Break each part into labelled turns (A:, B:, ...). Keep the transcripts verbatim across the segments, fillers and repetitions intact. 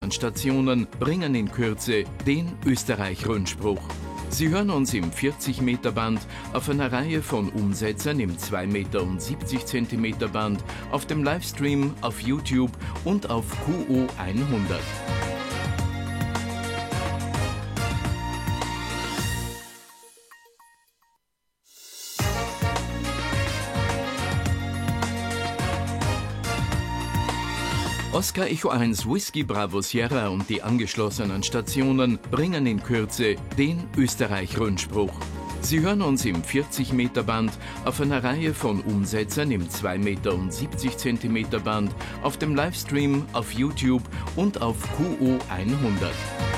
A: Stationen bringen in Kürze den Österreich-Rundspruch. Sie hören uns im vierzig Meter Band auf einer Reihe von Umsetzern im zwei Meter und siebzig Zentimeter Band, auf dem Livestream, auf YouTube und auf Q O hundert. Oscar Echo eins Whisky Bravo Sierra und die angeschlossenen Stationen bringen in Kürze den Österreich-Rundspruch. Sie hören uns im vierzig Meter Band auf einer Reihe von Umsetzern im zwei Meter und siebzig Zentimeter Band, auf dem Livestream, auf YouTube und auf Q O hundert.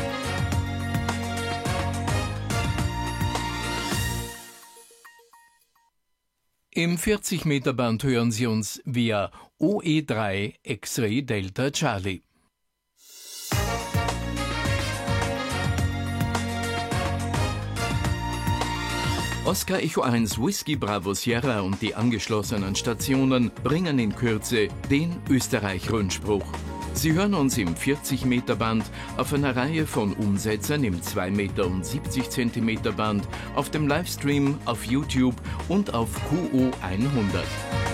A: Im vierzig Meter Band hören Sie uns via O E drei X-Ray Delta Charlie. Oscar Echo eins Whisky Bravo Sierra und die angeschlossenen Stationen bringen in Kürze den Österreich-Rundspruch. Sie hören uns im vierzig Meter Band auf einer Reihe von Umsetzern im zwei Meter und siebzig Zentimeter Band, auf dem Livestream, auf YouTube und auf Q O hundert.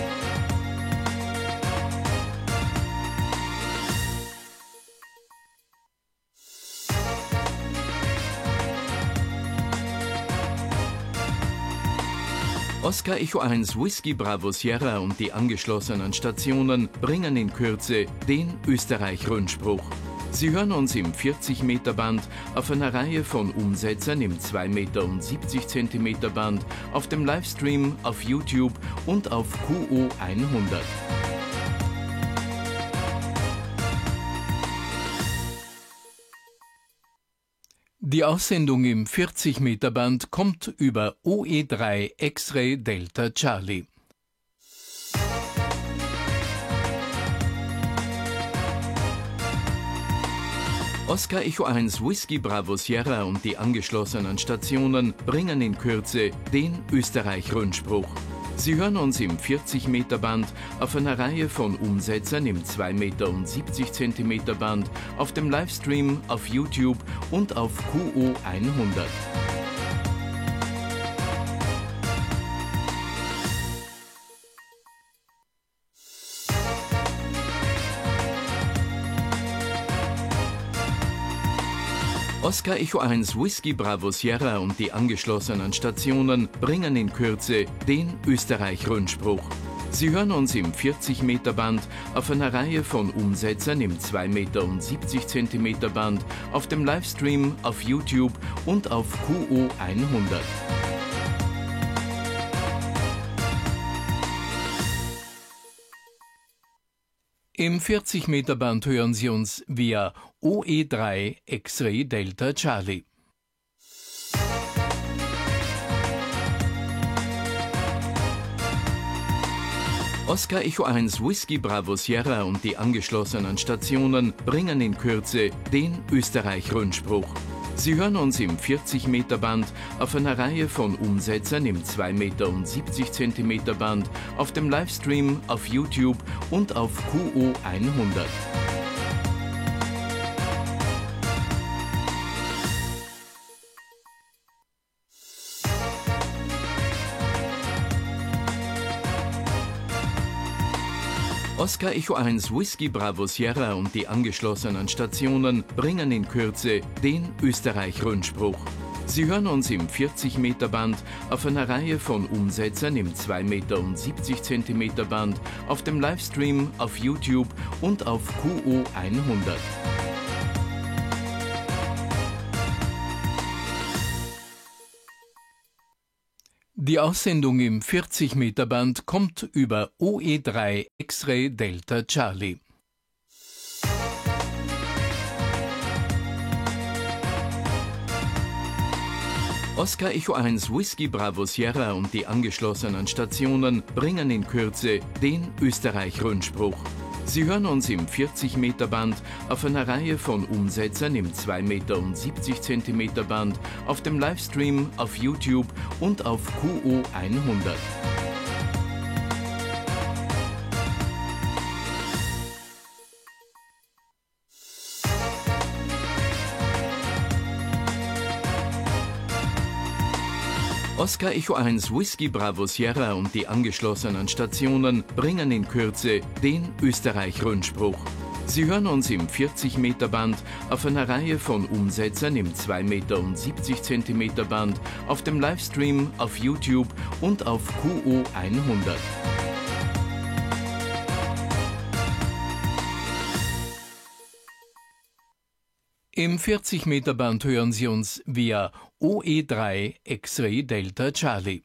A: Oscar Echo eins Whisky Bravo Sierra und die angeschlossenen Stationen bringen in Kürze den Österreich-Rundspruch. Sie hören uns im vierzig Meter Band auf einer Reihe von Umsetzern im zwei Meter und siebzig Zentimeter Band, auf dem Livestream, auf YouTube und auf Q O hundert. Die Aussendung im vierzig Meter Band kommt über O E drei X-Ray Delta Charlie. Oscar Echo eins Whisky Bravo Sierra und die angeschlossenen Stationen bringen in Kürze den Österreich-Rundspruch. Sie hören uns im vierzig Meter Band auf einer Reihe von Umsetzern im zwei Meter und siebzig Zentimeter Band, auf dem Livestream, auf YouTube und auf Q O hundert. Oscar Echo eins Whisky Bravo Sierra und die angeschlossenen Stationen bringen in Kürze den Österreich-Rundspruch. Sie hören uns im vierzig Meter Band auf einer Reihe von Umsetzern im zwei Meter und siebzig Zentimeter Band, auf dem Livestream, auf YouTube und auf Q O hundert. Im vierzig Meter Band hören Sie uns via O E drei X-Ray Delta Charlie. Oscar Echo eins Whisky Bravo Sierra und die angeschlossenen Stationen bringen in Kürze den Österreich-Rundspruch. Sie hören uns im vierzig Meter Band auf einer Reihe von Umsetzern im zwei Meter und siebzig Zentimeter Band, auf dem Livestream, auf YouTube und auf Q O hundert. Oscar Echo eins Whisky Bravo Sierra und die angeschlossenen Stationen bringen in Kürze den Österreich-Rundspruch. Sie hören uns im vierzig Meter Band auf einer Reihe von Umsetzern im zwei Meter und siebzig Zentimeter Band, auf dem Livestream, auf YouTube und auf Q O hundert. Die Aussendung im vierzig Meter Band kommt über O E drei X-Ray Delta Charlie. Oscar Echo eins Whisky Bravo Sierra und die angeschlossenen Stationen bringen in Kürze den Österreich-Rundspruch. Sie hören uns im vierzig Meter Band auf einer Reihe von Umsetzern im zwei Meter und siebzig Zentimeter Band, auf dem Livestream, auf YouTube und auf Q O hundert. Oscar Echo eins Whisky Bravo Sierra und die angeschlossenen Stationen bringen in Kürze den Österreich-Rundspruch. Sie hören uns im vierzig Meter Band auf einer Reihe von Umsetzern im zwei Meter und siebzig Zentimeter Band, auf dem Livestream, auf YouTube und auf Q O hundert. Im vierzig Meter Band hören Sie uns via O E drei X-Ray Delta Charlie.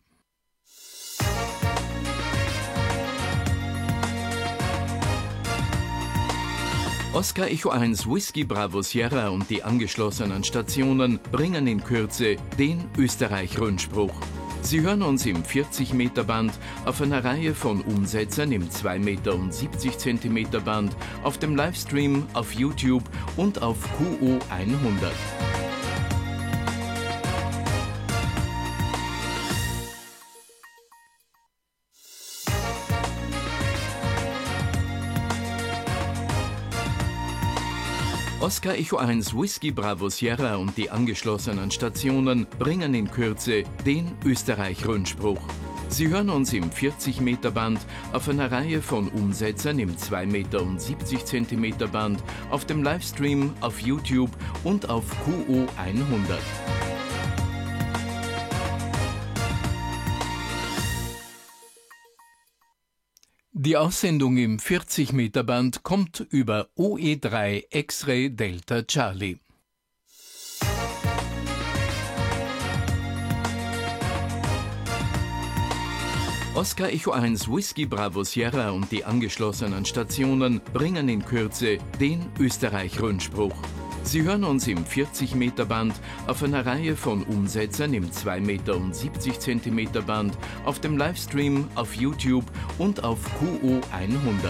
A: Oscar Echo eins Whisky Bravo Sierra und die angeschlossenen Stationen bringen in Kürze den Österreich-Rundspruch. Sie hören uns im vierzig Meter Band auf einer Reihe von Umsetzern im zwei Meter und siebzig Zentimeter Band, auf dem Livestream, auf YouTube und auf Q O hundert. Oscar Echo eins Whisky Bravo Sierra und die angeschlossenen Stationen bringen in Kürze den Österreich-Rundspruch. Sie hören uns im vierzig Meter Band auf einer Reihe von Umsetzern im zwei Meter und siebzig Zentimeter Band, auf dem Livestream, auf YouTube und auf Q O hundert. Die Aussendung im vierzig Meter Band kommt über O E drei X-Ray Delta Charlie. Oscar Echo eins Whisky Bravo Sierra und die angeschlossenen Stationen bringen in Kürze den Österreich-Rundspruch. Sie hören uns im vierzig Meter Band auf einer Reihe von Umsetzern im zwei Meter und siebzig Zentimeter Band, auf dem Livestream, auf YouTube und auf Q O hundert.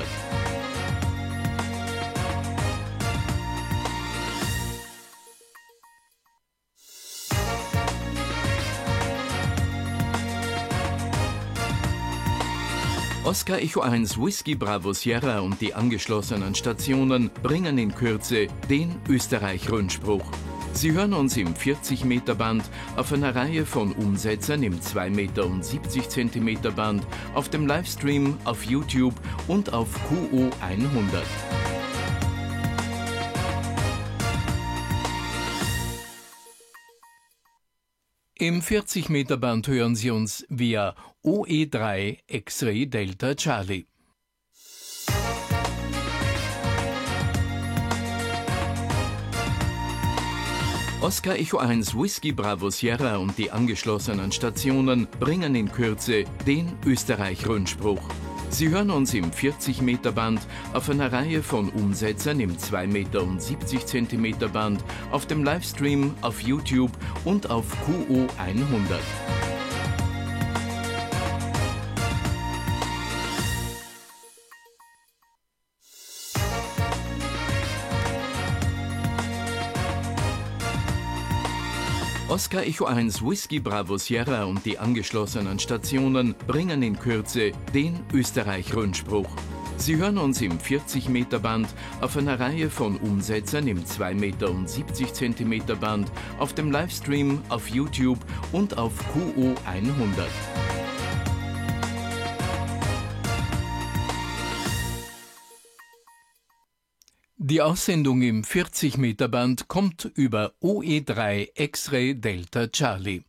A: Oscar Echo eins Whisky Bravo Sierra und die angeschlossenen Stationen bringen in Kürze den Österreich-Rundspruch. Sie hören uns im vierzig Meter Band auf einer Reihe von Umsetzern im zwei Meter und siebzig Zentimeter Band, auf dem Livestream, auf YouTube und auf Q O hundert. Im vierzig Meter Band hören Sie uns via O E drei X-Ray Delta Charlie. Oscar Echo eins Whisky Bravo Sierra und die angeschlossenen Stationen bringen in Kürze den Österreich-Rundspruch. Sie hören uns im vierzig Meter Band auf einer Reihe von Umsetzern im zwei Meter und siebzig Zentimeter Band, auf dem Livestream, auf YouTube und auf Q O hundert. Oscar Echo eins Whisky Bravo Sierra und die angeschlossenen Stationen bringen in Kürze den Österreich-Rundspruch. Sie hören uns im vierzig Meter Band auf einer Reihe von Umsetzern im zwei Meter und siebzig Zentimeter Band, auf dem Livestream, auf YouTube und auf Q O hundert. Die Aussendung im vierzig Meter Band kommt über O E drei X-Ray Delta Charlie.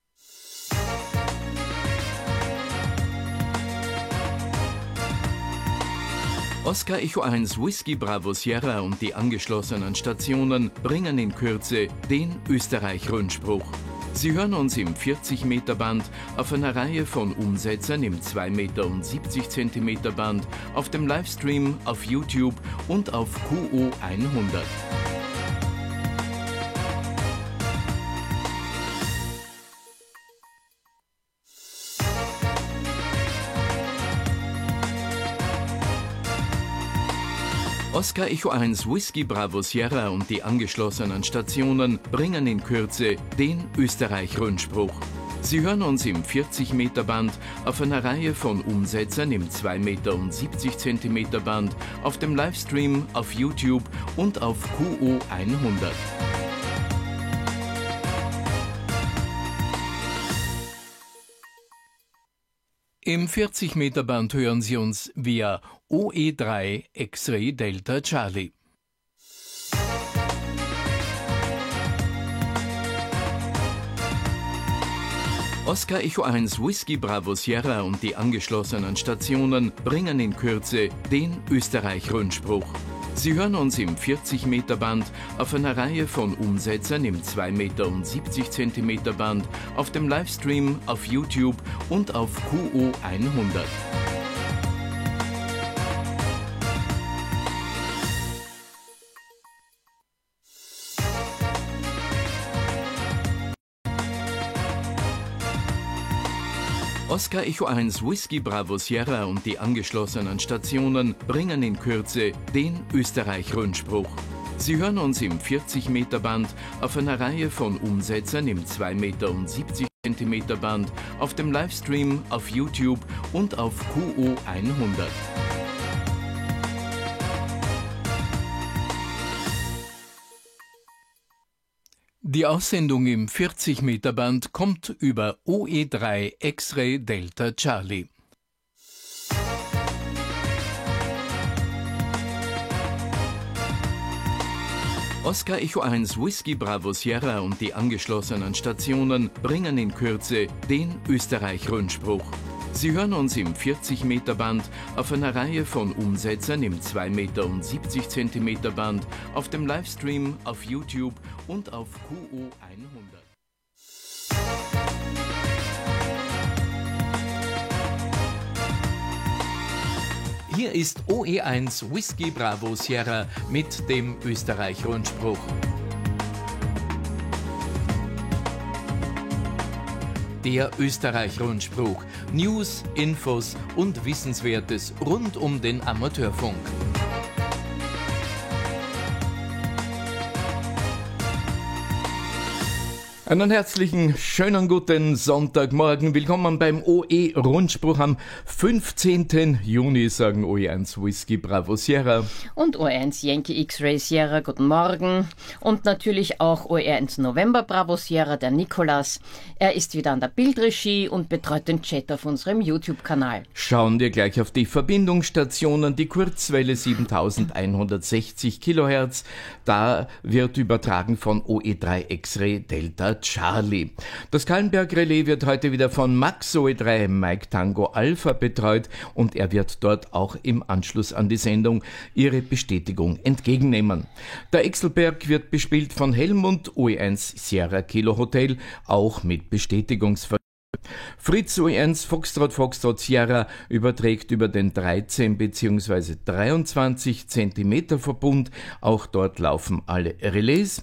A: Oscar Echo eins Whisky Bravo Sierra und die angeschlossenen Stationen bringen in Kürze den Österreich-Rundspruch. Sie hören uns im vierzig Meter Band auf einer Reihe von Umsetzern im zwei Meter und siebzig Zentimeter Band, auf dem Livestream, auf YouTube und auf Q O hundert. Oscar Echo eins Whisky Bravo Sierra und die angeschlossenen Stationen bringen in Kürze den Österreich-Rundspruch. Sie hören uns im vierzig Meter Band auf einer Reihe von Umsetzern im zwei Meter und siebzig Zentimeter Band, auf dem Livestream, auf YouTube und auf Q O hundert. Im vierzig Meter Band hören Sie uns via O E drei X-Ray Delta Charlie. Oscar Echo eins Whisky Bravo Sierra und die angeschlossenen Stationen bringen in Kürze den Österreich-Rundspruch. Sie hören uns im vierzig Meter Band auf einer Reihe von Umsetzern im zwei Meter und siebzig Zentimeter Band, auf dem Livestream, auf YouTube und auf Q O hundert. Oscar Echo eins Whisky Bravo Sierra und die angeschlossenen Stationen bringen in Kürze den Österreich-Rundspruch. Sie hören uns im vierzig Meter Band auf einer Reihe von Umsetzern im zwei Meter und siebzig Zentimeter Band, auf dem Livestream, auf YouTube und auf Q O hundert. Die Aussendung im vierzig Meter Band kommt über O E drei X-Ray Delta Charlie. Oscar Echo eins Whisky Bravo Sierra und die angeschlossenen Stationen bringen in Kürze den Österreich-Rundspruch. Sie hören uns im vierzig Meter Band auf einer Reihe von Umsetzern im zwei Meter und siebzig Zentimeter Band, auf dem Livestream, auf YouTube und auf Q O hundert. Hier ist O E eins Whisky Bravo Sierra mit dem Österreich-Rundspruch. Der Österreich-Rundspruch. News, Infos und Wissenswertes rund um den Amateurfunk. Einen herzlichen, schönen guten Sonntagmorgen. Willkommen beim O E-Rundspruch am fünfzehnten Juni, sagen O E eins Whisky Bravo Sierra.
B: Und O E eins Yankee X-Ray Sierra, guten Morgen. Und natürlich auch O E eins November Bravo Sierra, der Nikolas. Er ist wieder an der Bildregie und betreut den Chat auf unserem YouTube-Kanal.
A: Schauen wir gleich auf die Verbindungsstationen. Die Kurzwelle siebentausendeinhundertsechzig Kilohertz. Da wird übertragen von O E drei X-Ray Delta Charlie. Das Kallenberg-Relais wird heute wieder von Max O E drei Mike Tango Alpha betreut und er wird dort auch im Anschluss an die Sendung Ihre Bestätigung entgegennehmen. Der Exelberg wird bespielt von Helmut O E eins Sierra Kilo Hotel, auch mit Bestätigungsverkehr. Fritz O E eins Foxtrot Foxtrot Sierra überträgt über den dreizehn bzw. dreiundzwanzig Zentimeter Verbund, auch dort laufen alle Relais.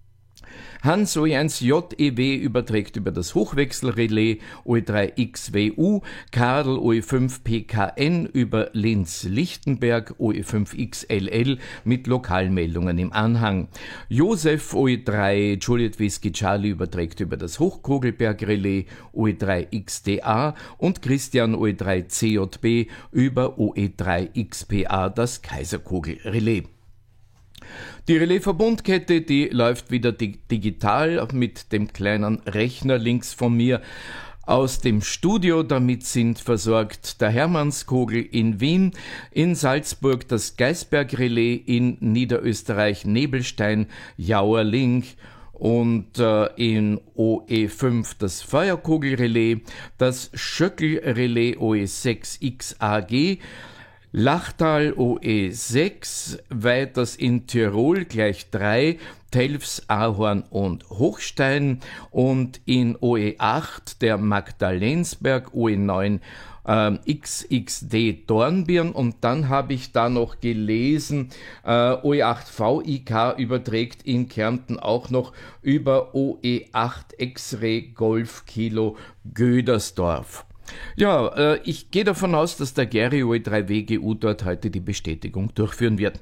A: Hans O E eins J E W überträgt über das Hochwechselrelais O E drei X W U, Karl O E fünf P K N über Linz-Lichtenberg O E fünf X L L mit Lokalmeldungen im Anhang. Josef O E drei Juliet Whisky Charlie überträgt über das Hochkogelberg-Relais O E drei X D A und Christian O E drei C J B über O E drei X P A das Kaiserkogel-Relais. Die Relais-Verbundkette, die läuft wieder di- digital mit dem kleinen Rechner links von mir aus dem Studio. Damit sind versorgt der Hermannskogel in Wien, in Salzburg das Geisberg-Relais, in Niederösterreich Nebelstein, Jauerling und äh, in O E fünf das Feuerkogelrelais, das Schöckel-Relais O E sechs X A G, Lachtal O E sechs, weiters in Tirol gleich drei, Telfs, Ahorn und Hochstein und in O E acht der Magdalensberg, O E neun äh, X X D Dornbirn und dann habe ich da noch gelesen, äh, O E acht V I K überträgt in Kärnten auch noch über O E acht X-Ray Golf Kilo Gödersdorf. Ja, äh, ich gehe davon aus, dass der Gary O E drei W G U dort heute die Bestätigung durchführen wird.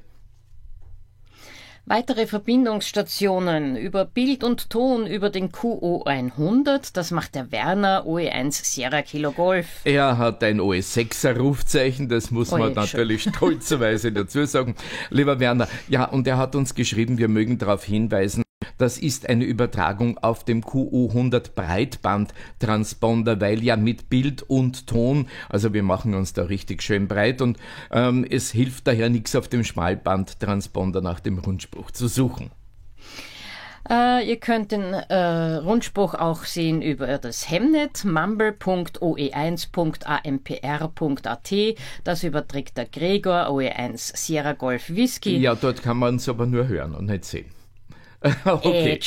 B: Weitere Verbindungsstationen über Bild und Ton über den Q O hundert, das macht der Werner O E eins Sierra Kilo Golf.
A: Er hat ein O E sechser Rufzeichen, das muss
B: Oh,
A: man
B: ja,
A: natürlich stolzerweise dazu sagen. Lieber Werner, ja, und er hat uns geschrieben, wir mögen darauf hinweisen, Das ist eine Übertragung auf dem Q U hundert Breitbandtransponder, weil ja mit Bild und Ton, also wir machen uns da richtig schön breit und ähm, es hilft daher nichts auf dem Schmalbandtransponder nach dem Rundspruch zu suchen.
B: Uh, ihr könnt den uh, Rundspruch auch sehen über das Hemnet mumble punkt o e eins punkt a m p r punkt a t. Das überträgt der Gregor, O E eins Sierra Golf Whisky.
A: Ja, dort kann man es aber nur hören und nicht sehen. Okay.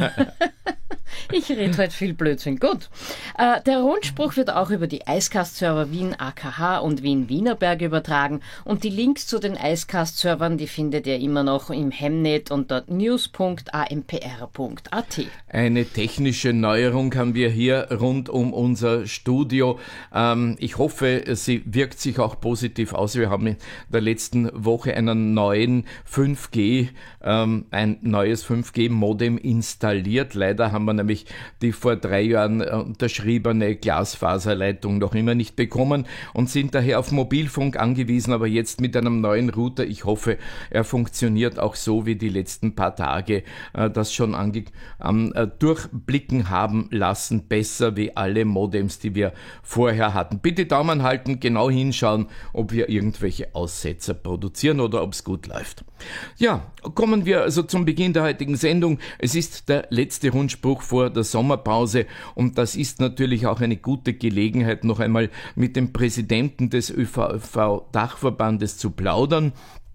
B: Ich rede heute viel Blödsinn. Gut. Äh, der Rundspruch wird auch über die Icecast-Server Wien A K H und Wien Wienerberg übertragen und die Links zu den Icecast-Servern, die findet ihr immer noch im Hemnet unter news punkt a m p r punkt a t.
A: Eine technische Neuerung haben wir hier rund um unser Studio. Ähm, ich hoffe, sie wirkt sich auch positiv aus. Wir haben in der letzten Woche einen neuen fünf G, ähm, ein neues fünf G Modem installiert. Leider haben wir nämlich die vor drei Jahren unterschriebene Glasfaserleitung noch immer nicht bekommen und sind daher auf Mobilfunk angewiesen, aber jetzt mit einem neuen Router. Ich hoffe, er funktioniert auch so wie die letzten paar Tage, äh, das schon ange äh, durchblicken haben lassen, besser wie alle Modems, die wir vorher hatten. Bitte Daumen halten, genau hinschauen, ob wir irgendwelche Aussetzer produzieren oder ob es gut läuft. Ja, kommen wir also zum Beginn der heutigen Sendung. Es ist der letzte Rundspruch vor der Sommerpause und das ist natürlich auch eine gute Gelegenheit, noch einmal mit dem Präsidenten des Ö V V-Dachverbandes zu plaudern.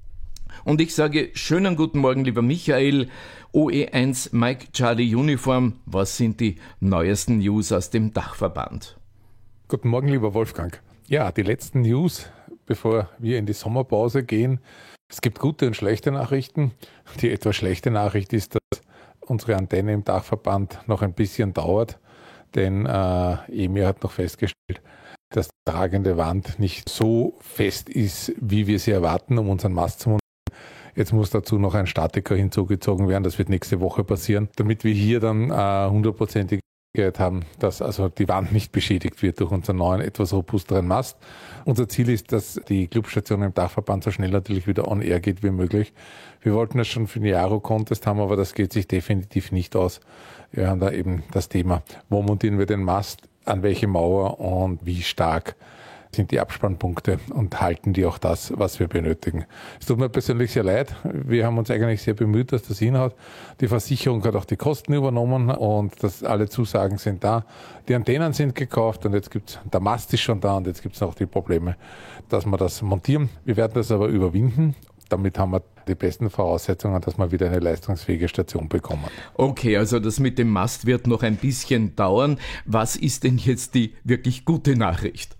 A: Und ich sage schönen guten Morgen, lieber Michael, O E eins Mike Charlie Uniform. Was sind die neuesten News aus dem Dachverband?
C: Guten Morgen, lieber Wolfgang. Ja, die letzten News, bevor wir in die Sommerpause gehen. Es gibt gute und schlechte Nachrichten. Die etwas schlechte Nachricht ist, dass unsere Antenne im Dachverband noch ein bisschen dauert, denn äh, E M I hat noch festgestellt, dass die tragende Wand nicht so fest ist, wie wir sie erwarten, um unseren Mast zu montieren. Jetzt muss dazu noch ein Statiker hinzugezogen werden, das wird nächste Woche passieren, damit wir hier dann hundertprozentige Sicherheit haben, dass also die Wand nicht beschädigt wird durch unseren neuen, etwas robusteren Mast. Unser Ziel ist, dass die Clubstation im Dachverband so schnell natürlich wieder on air geht wie möglich. Wir wollten das schon für den Jaro-Contest haben, aber das geht sich definitiv nicht aus. Wir haben da eben das Thema, wo montieren wir den Mast, an welche Mauer und wie stark sind die Abspannpunkte und halten die auch das, was wir benötigen. Es tut mir persönlich sehr leid. Wir haben uns eigentlich sehr bemüht, dass das hinhaut. Die Versicherung hat auch die Kosten übernommen und das, alle Zusagen sind da. Die Antennen sind gekauft und jetzt gibt's, der Mast ist schon da und jetzt gibt es noch die Probleme, dass wir das montieren. Wir werden das aber überwinden. Damit haben wir die besten Voraussetzungen, dass wir wieder eine leistungsfähige Station bekommen.
A: Okay, also das mit dem Mast wird noch ein bisschen dauern. Was ist denn jetzt die wirklich gute Nachricht?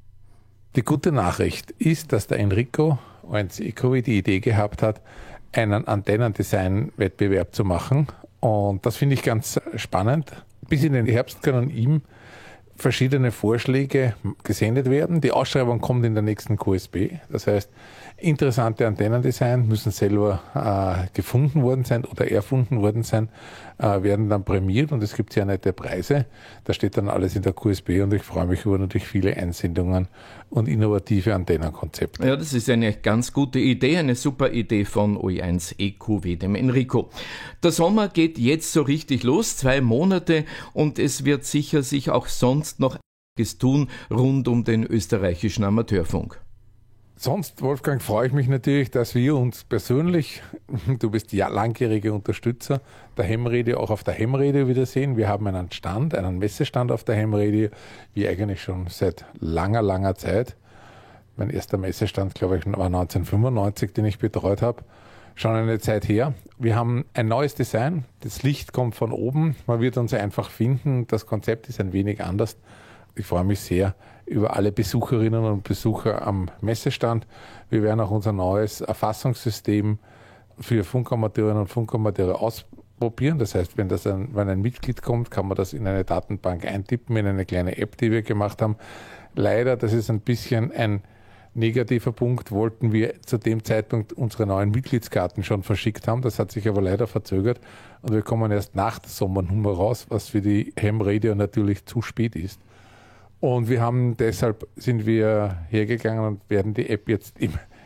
C: Die gute Nachricht ist, dass der Enrico O eins Ecovi die Idee gehabt hat, einen Antennendesign-Wettbewerb zu machen. Und das finde ich ganz spannend. Bis in den Herbst können ihm verschiedene Vorschläge gesendet werden. Die Ausschreibung kommt in der nächsten Q S B. Das heißt, interessante Antennendesign müssen selber äh, gefunden worden sein oder erfunden worden sein, äh, werden dann prämiert und es gibt sehr nette Preise. Da steht dann alles in der Q S B und ich freue mich über natürlich viele Einsendungen und innovative Antennenkonzepte.
A: Ja, das ist eine ganz gute Idee, eine super Idee von O E eins E Q W, dem Enrico. Der Sommer geht jetzt so richtig los, zwei Monate und es wird sicher sich auch sonst noch einiges tun rund um den österreichischen Amateurfunk.
C: Sonst, Wolfgang, freue ich mich natürlich, dass wir uns persönlich, du bist ja langjähriger Unterstützer der Hemradio, auch auf der Hemradio wiedersehen. Wir haben einen Stand, einen Messestand auf der Hemradio, wie eigentlich schon seit langer, langer Zeit. Mein erster Messestand, glaube ich, war neunzehnhundertfünfundneunzig, den ich betreut habe. Schon eine Zeit her. Wir haben ein neues Design. Das Licht kommt von oben. Man wird uns einfach finden. Das Konzept ist ein wenig anders. Ich freue mich sehr über alle Besucherinnen und Besucher am Messestand. Wir werden auch unser neues Erfassungssystem für Funkamateurinnen und Funkamateure ausprobieren. Das heißt, wenn, das ein, wenn ein Mitglied kommt, kann man das in eine Datenbank eintippen, in eine kleine App, die wir gemacht haben. Leider, das ist ein bisschen ein negativer Punkt, wollten wir zu dem Zeitpunkt unsere neuen Mitgliedskarten schon verschickt haben. Das hat sich aber leider verzögert und wir kommen erst nach der Sommernummer raus, was für die Hemradio natürlich zu spät ist. Und wir haben deshalb sind wir hergegangen und werden die App jetzt im,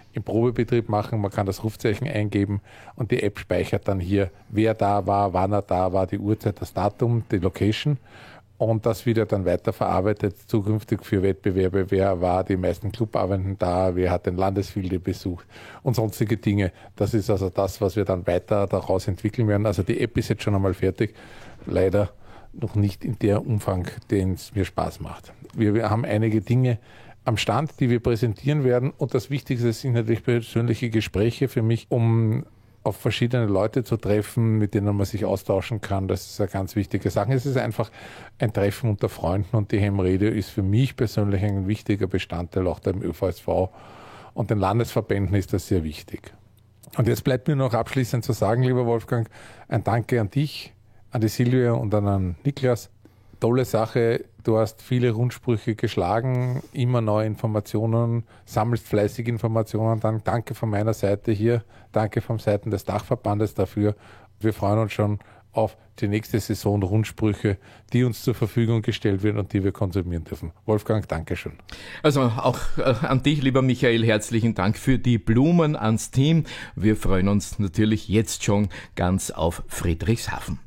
C: im Probebetrieb machen. Man kann das Rufzeichen eingeben und die App speichert dann hier, wer da war, wann er da war, die Uhrzeit, das Datum, die Location. Und das wieder dann weiterverarbeitet, zukünftig für Wettbewerbe, wer war die meisten Clubabenden da, wer hat den Landesfilde besucht und sonstige Dinge. Das ist also das, was wir dann weiter daraus entwickeln werden. Also die App ist jetzt schon einmal fertig, leider noch nicht in der Umfang, den es mir Spaß macht. Wir, wir haben einige Dinge am Stand, die wir präsentieren werden und das Wichtigste sind natürlich persönliche Gespräche für mich, um auf verschiedene Leute zu treffen, mit denen man sich austauschen kann. Das ist eine ganz wichtige Sache. Es ist einfach ein Treffen unter Freunden und die Hemmrede ist für mich persönlich ein wichtiger Bestandteil auch beim Ö V S V und den Landesverbänden ist das sehr wichtig. Und jetzt bleibt mir noch abschließend zu sagen, lieber Wolfgang, ein Danke an dich, an die Silvia und an den Niklas. Tolle Sache, du hast viele Rundsprüche geschlagen, immer neue Informationen, sammelst fleißig Informationen. Dann danke von meiner Seite hier, danke von Seiten des Dachverbandes dafür. Wir freuen uns schon auf die nächste Saison Rundsprüche, die uns zur Verfügung gestellt werden und die wir konsumieren dürfen. Wolfgang, danke schön.
A: Also auch äh, an dich, lieber Michael, herzlichen Dank für die Blumen ans Team. Wir freuen uns natürlich jetzt schon ganz auf Friedrichshafen.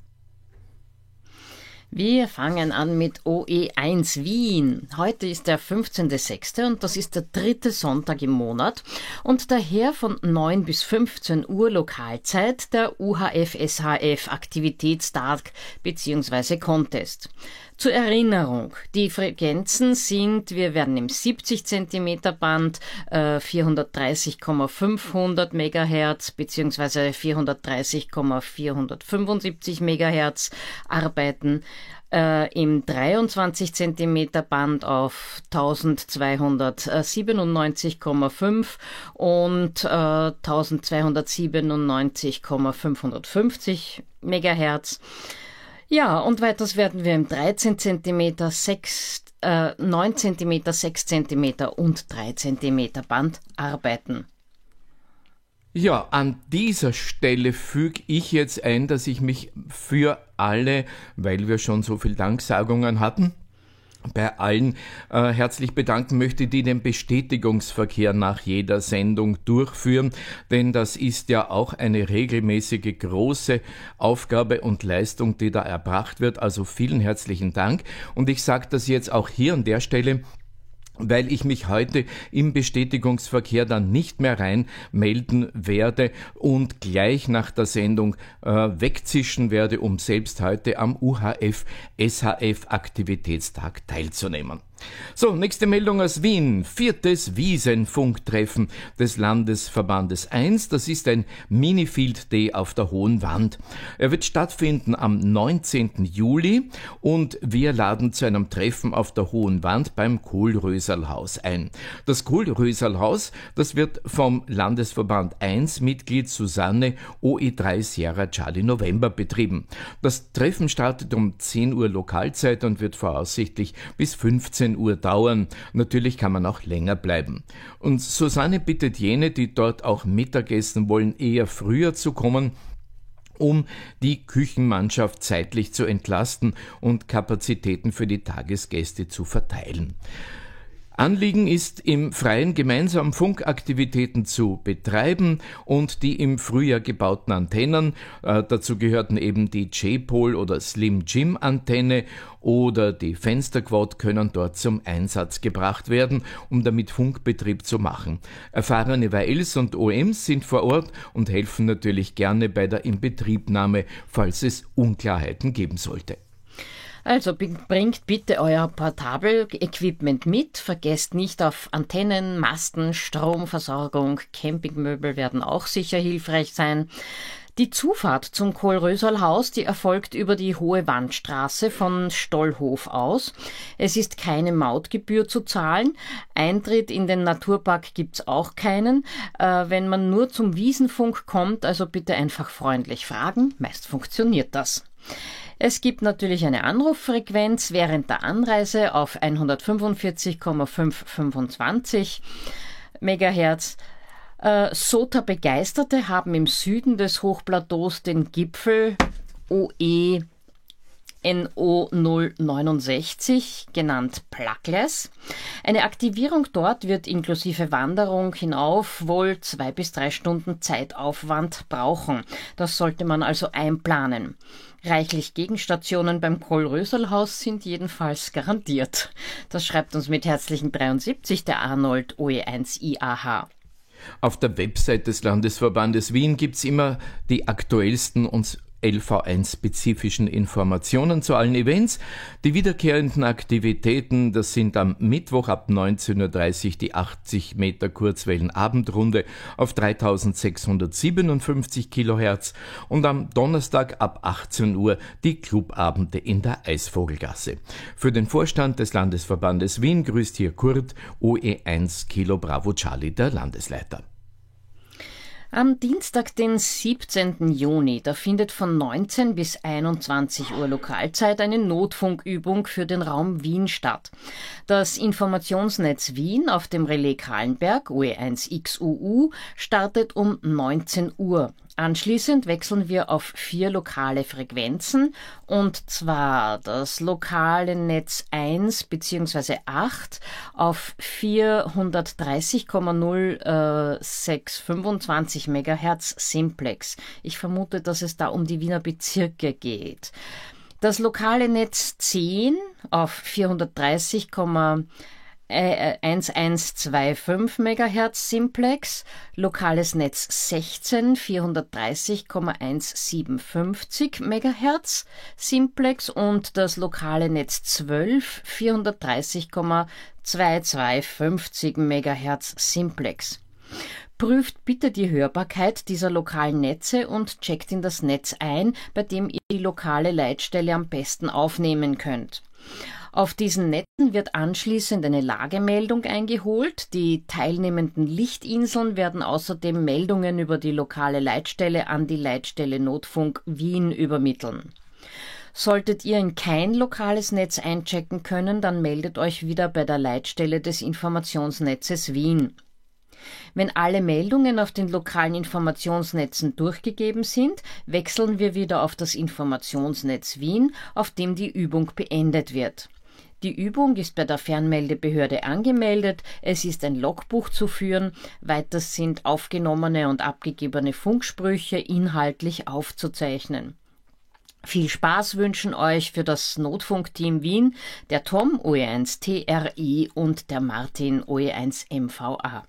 B: Wir fangen an mit O E eins Wien. Heute ist der fünfzehnter sechster und das ist der dritte Sonntag im Monat und daher von neun bis fünfzehn Uhr Lokalzeit der U H F S H F Aktivitätstag bzw. Contest. Zur Erinnerung, die Frequenzen sind, wir werden im siebzig Zentimeter Band äh, vierhundertdreißig fünfhundert Megahertz bzw. vierhundertdreißig vierhundertfünfundsiebzig Megahertz arbeiten, äh, im dreiundzwanzig Zentimeter Band auf eintausendzweihundertsiebenundneunzig Komma fünf und äh, eintausendzweihundertsiebenundneunzig fünfhundertfünfzig Megahertz. Ja, und weiters werden wir im dreizehn Zentimeter, sechs, äh, neun Zentimeter, sechs Zentimeter und drei Zentimeter Band arbeiten.
A: Ja, an dieser Stelle füge ich jetzt ein, dass ich mich für alle, weil wir schon so viel Danksagungen hatten, bei allen äh, herzlich bedanken möchte, die den Bestätigungsverkehr nach jeder Sendung durchführen, denn das ist ja auch eine regelmäßige große Aufgabe und Leistung, die da erbracht wird. Also vielen herzlichen Dank und ich sage das jetzt auch hier an der Stelle, weil ich mich heute im Bestätigungsverkehr dann nicht mehr rein melden werde und gleich nach der Sendung äh, wegzischen werde, um selbst heute am U H F S H F Aktivitätstag teilzunehmen. So, nächste Meldung aus Wien. Viertes Wiesenfunktreffen des Landesverbandes eins. Das ist ein Mini-Field Day auf der Hohen Wand. Er wird stattfinden am neunzehnten Juli und wir laden zu einem Treffen auf der Hohen Wand beim Kohlröserl-Haus ein. Das Kohlröserl-Haus, das wird vom Landesverband eins Mitglied Susanne O E drei Sierra Charlie November betrieben. Das Treffen startet um zehn Uhr Lokalzeit und wird voraussichtlich bis fünfzehn Uhr dauern. Natürlich kann man auch länger bleiben. Und Susanne bittet jene, die dort auch Mittagessen wollen, eher früher zu kommen, um die Küchenmannschaft zeitlich zu entlasten und Kapazitäten für die Tagesgäste zu verteilen. Anliegen ist, im Freien gemeinsam Funkaktivitäten zu betreiben und die im Frühjahr gebauten Antennen, äh, dazu gehörten eben die J-Pol oder Slim Jim Antenne oder die Fensterquad, können dort zum Einsatz gebracht werden, um damit Funkbetrieb zu machen. Erfahrene W Ls und O Ms sind vor Ort und helfen natürlich gerne bei der Inbetriebnahme, falls es Unklarheiten geben sollte.
B: Also bringt bitte euer Portable-Equipment mit, vergesst nicht auf Antennen, Masten, Stromversorgung, Campingmöbel werden auch sicher hilfreich sein. Die Zufahrt zum Kohlröserl-Haus, die erfolgt über die Hohe Wandstraße von Stollhof aus. Es ist keine Mautgebühr zu zahlen. Eintritt in den Naturpark gibt's auch keinen. Äh, wenn man nur zum Wiesenfunk kommt, also bitte einfach freundlich fragen. Meist funktioniert das. Es gibt natürlich eine Anruffrequenz während der Anreise auf hundertfünfundvierzig Komma fünf fünfundzwanzig Megahertz. Äh, SOTA-Begeisterte haben im Süden des Hochplateaus den Gipfel O E N O null neunundsechzig, genannt Plugless. Eine Aktivierung dort wird inklusive Wanderung hinauf wohl zwei bis drei Stunden Zeitaufwand brauchen. Das sollte man also einplanen. Reichlich Gegenstationen beim Kohl-Rösel-Haus sind jedenfalls garantiert. Das schreibt uns mit herzlichen dreiundsiebzig der Arnold O E eins I A H.
A: Auf der Website des Landesverbandes Wien gibt's immer die aktuellsten und L V eins-spezifischen Informationen zu allen Events. Die wiederkehrenden Aktivitäten, das sind am Mittwoch ab neunzehn Uhr dreißig die achtzig Meter Kurzwellen-Abendrunde auf dreitausendsechshundertsiebenundfünfzig Kilohertz und am Donnerstag ab achtzehn Uhr die Clubabende in der Eisvogelgasse. Für den Vorstand des Landesverbandes Wien grüßt hier Kurt, O E eins Kilo Bravo Charlie, der Landesleiter.
B: Am Dienstag, den siebzehnten Juni, da findet von neunzehn bis einundzwanzig Uhr Lokalzeit eine Notfunkübung für den Raum Wien statt. Das Informationsnetz Wien auf dem Relais Kahlenberg, O E eins X U U, startet um neunzehn Uhr. Anschließend wechseln wir auf vier lokale Frequenzen, und zwar das lokale Netz eins bzw. acht auf vierhundertdreißig Komma null sechs fünfundzwanzig Megahertz Simplex. Ich vermute, dass es da um die Wiener Bezirke geht. Das lokale Netz zehn auf vierhundertdreißig Komma elfhundertfünfundzwanzig Megahertz Simplex, lokales Netz sechzehn, vierhundertdreißig Komma hundertsiebenundfünfzig Megahertz Simplex und das lokale Netz zwölf, vierhundertdreißig Komma zweihundertfünfzig Megahertz Simplex. Prüft bitte die Hörbarkeit dieser lokalen Netze und checkt in das Netz ein, bei dem ihr die lokale Leitstelle am besten aufnehmen könnt. Auf diesen Netzen wird anschließend eine Lagemeldung eingeholt. Die teilnehmenden Lichtinseln werden außerdem Meldungen über die lokale Leitstelle an die Leitstelle Notfunk Wien übermitteln. Solltet ihr in kein lokales Netz einchecken können, dann meldet euch wieder bei der Leitstelle des Informationsnetzes Wien. Wenn alle Meldungen auf den lokalen Informationsnetzen durchgegeben sind, wechseln wir wieder auf das Informationsnetz Wien, auf dem die Übung beendet wird. Die Übung ist bei der Fernmeldebehörde angemeldet, es ist ein Logbuch zu führen, weiters sind aufgenommene und abgegebene Funksprüche inhaltlich aufzuzeichnen. Viel Spaß wünschen euch für das Notfunkteam Wien der Tom O E eins T R I und der Martin O E eins M V A.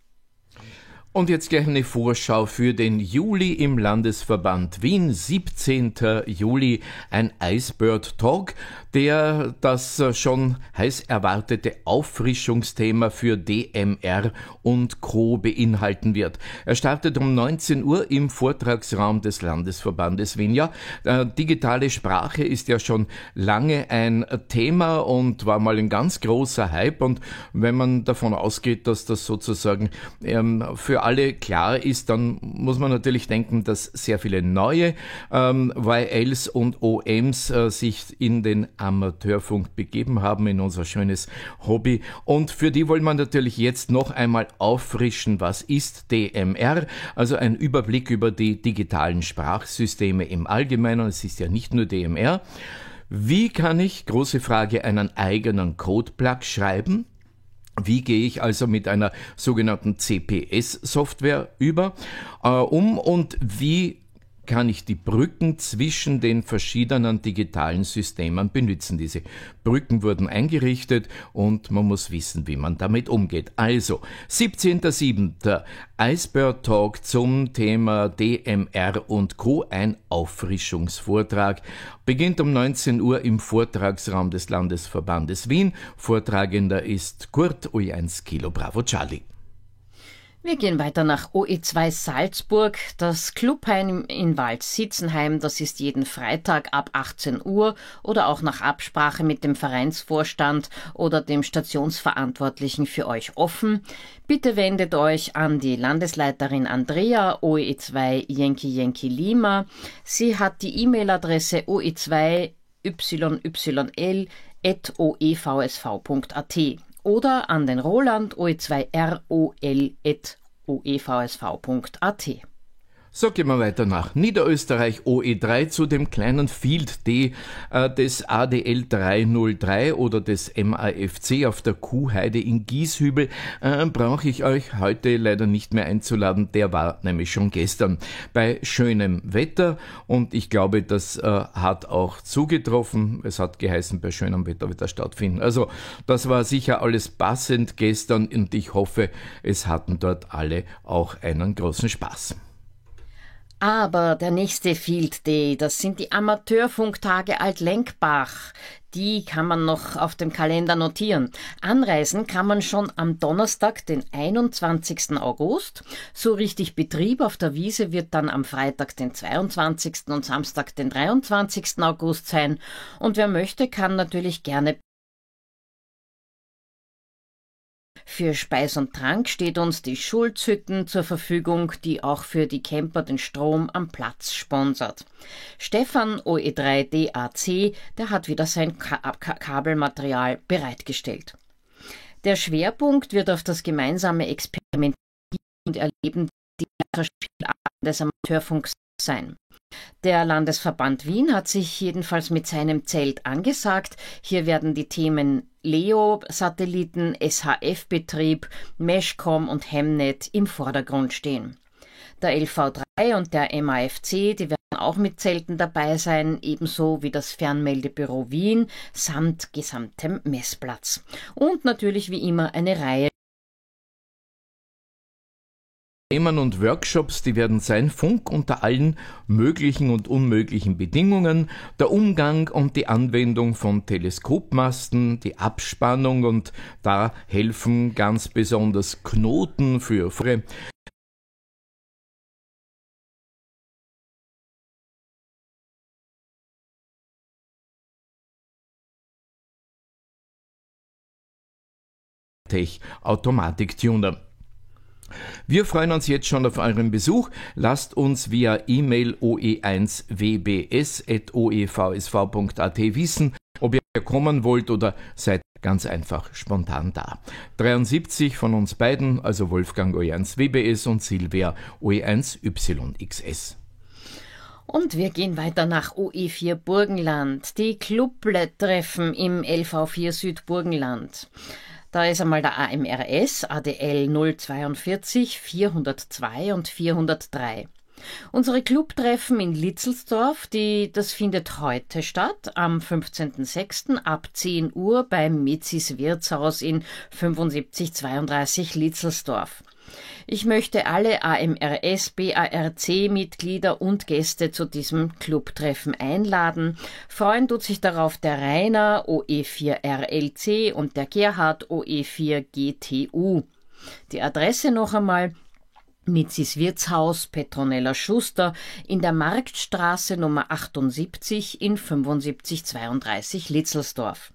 A: Und jetzt gleich eine Vorschau für den Juli im Landesverband Wien. siebzehnten Juli, ein Icebird Talk, der das schon heiß erwartete Auffrischungsthema für D M R und Co. beinhalten wird. Er startet um neunzehn Uhr im Vortragsraum des Landesverbandes Wien. Ja, äh, digitale Sprache ist ja schon lange ein Thema und war mal ein ganz großer Hype. Und wenn man davon ausgeht, dass das sozusagen ähm, für alle klar ist, dann muss man natürlich denken, dass sehr viele neue ähm, Y Ls und O Ms äh, sich in den Amateurfunk begeben haben, in unser schönes Hobby. Und für die wollen wir natürlich jetzt noch einmal auffrischen, was ist D M R? Also ein Überblick über die digitalen Sprachsysteme im Allgemeinen. Es ist ja nicht nur D M R. Wie kann ich, große Frage, einen eigenen Codeplug schreiben? Wie gehe ich also mit einer sogenannten C P S-Software über äh, um und wie kann ich die Brücken zwischen den verschiedenen digitalen Systemen benutzen? Diese Brücken wurden eingerichtet und man muss wissen, wie man damit umgeht. Also, siebzehnten siebten Icebird Talk zum Thema D M R und Co. Ein Auffrischungsvortrag. Beginnt um neunzehn Uhr im Vortragsraum des Landesverbandes Wien. Vortragender ist Kurt, O E eins Kilo Bravo Charlie.
B: Wir gehen weiter nach O E zwei Salzburg. Das Clubheim in Waldshitzenheim, das ist jeden Freitag ab achtzehn Uhr oder auch nach Absprache mit dem Vereinsvorstand oder dem Stationsverantwortlichen für euch offen. Bitte wendet euch an die Landesleiterin Andrea, O E zwei Yankee Yankee Lima. Sie hat die E-Mail-Adresse o e zwei y y l at o e v s v punkt a t. Oder an den Roland O E zwei R O L at o e v s v punkt a t.
A: So, gehen wir weiter nach Niederösterreich O E drei zu dem kleinen Field D äh, des A D L dreihundertdrei oder des M A F C auf der Kuhheide in Gieshübel. Äh, brauche ich euch heute leider nicht mehr einzuladen, der war nämlich schon gestern bei schönem Wetter und ich glaube, das äh, hat auch zugetroffen. Es hat geheißen, bei schönem Wetter wird er stattfinden. Also das war sicher alles passend gestern und ich hoffe, es hatten dort alle auch einen großen Spaß.
B: Aber der nächste Field Day, das sind die Amateurfunktage Altlenkbach. Die kann man noch auf dem Kalender notieren. Anreisen kann man schon am Donnerstag, den einundzwanzigsten August. So richtig Betrieb auf der Wiese wird dann am Freitag, den zweiundzwanzigsten und Samstag, den dreiundzwanzigsten August sein. Und wer möchte, kann natürlich gerne. Für Speis und Trank steht uns die Schulzhütten zur Verfügung, die auch für die Camper den Strom am Platz sponsert. Stefan O E drei D A C, der hat wieder sein Ka- Ka- Kabelmaterial bereitgestellt. Der Schwerpunkt wird auf das gemeinsame Experimentieren und Erleben dieser Spielarten des Amateurfunks sein. Der Landesverband Wien hat sich jedenfalls mit seinem Zelt angesagt. Hier werden die Themen L E O-Satelliten, S H F-Betrieb, Meshcom und Hemnet im Vordergrund stehen. Der L V drei und der M A F C, die werden auch mit Zelten dabei sein, ebenso wie das Fernmeldebüro Wien samt gesamtem Messplatz. Und natürlich wie immer eine Reihe
A: Themen und Workshops, die werden sein, Funk unter allen möglichen und unmöglichen Bedingungen, der Umgang und die Anwendung von Teleskopmasten, die Abspannung und da helfen ganz besonders Knoten für Automatiktuner. Wir freuen uns jetzt schon auf euren Besuch. Lasst uns via E-Mail o e eins w b s at o e v s v punkt a t wissen, ob ihr kommen wollt oder seid ganz einfach spontan da. dreiundsiebzig von uns beiden, also Wolfgang O E eins W B S und Silvia O E eins Y X S.
B: Und wir gehen weiter nach O E vier Burgenland, die Club-Treffen im L V vier Südburgenland. Da ist einmal der A M R S, A D L null zweiundvierzig, vierhundertzwei und vierhundertdrei. Unsere Clubtreffen in Litzelsdorf, die, das findet heute statt, am fünfzehnten sechsten ab zehn Uhr beim Mitzis Wirtshaus in fünfundsiebzig zweiunddreißig Litzelsdorf. Ich möchte alle A M R S, B A R C-Mitglieder und Gäste zu diesem Clubtreffen einladen. Freuen tut sich darauf der Rainer O E vier R L C und der Gerhard O E vier G T U. Die Adresse noch einmal: Mitzis Wirtshaus, Petronella Schuster, in der Marktstraße Nummer achtundsiebzig in fünfundsiebzig zweiunddreißig Litzelsdorf.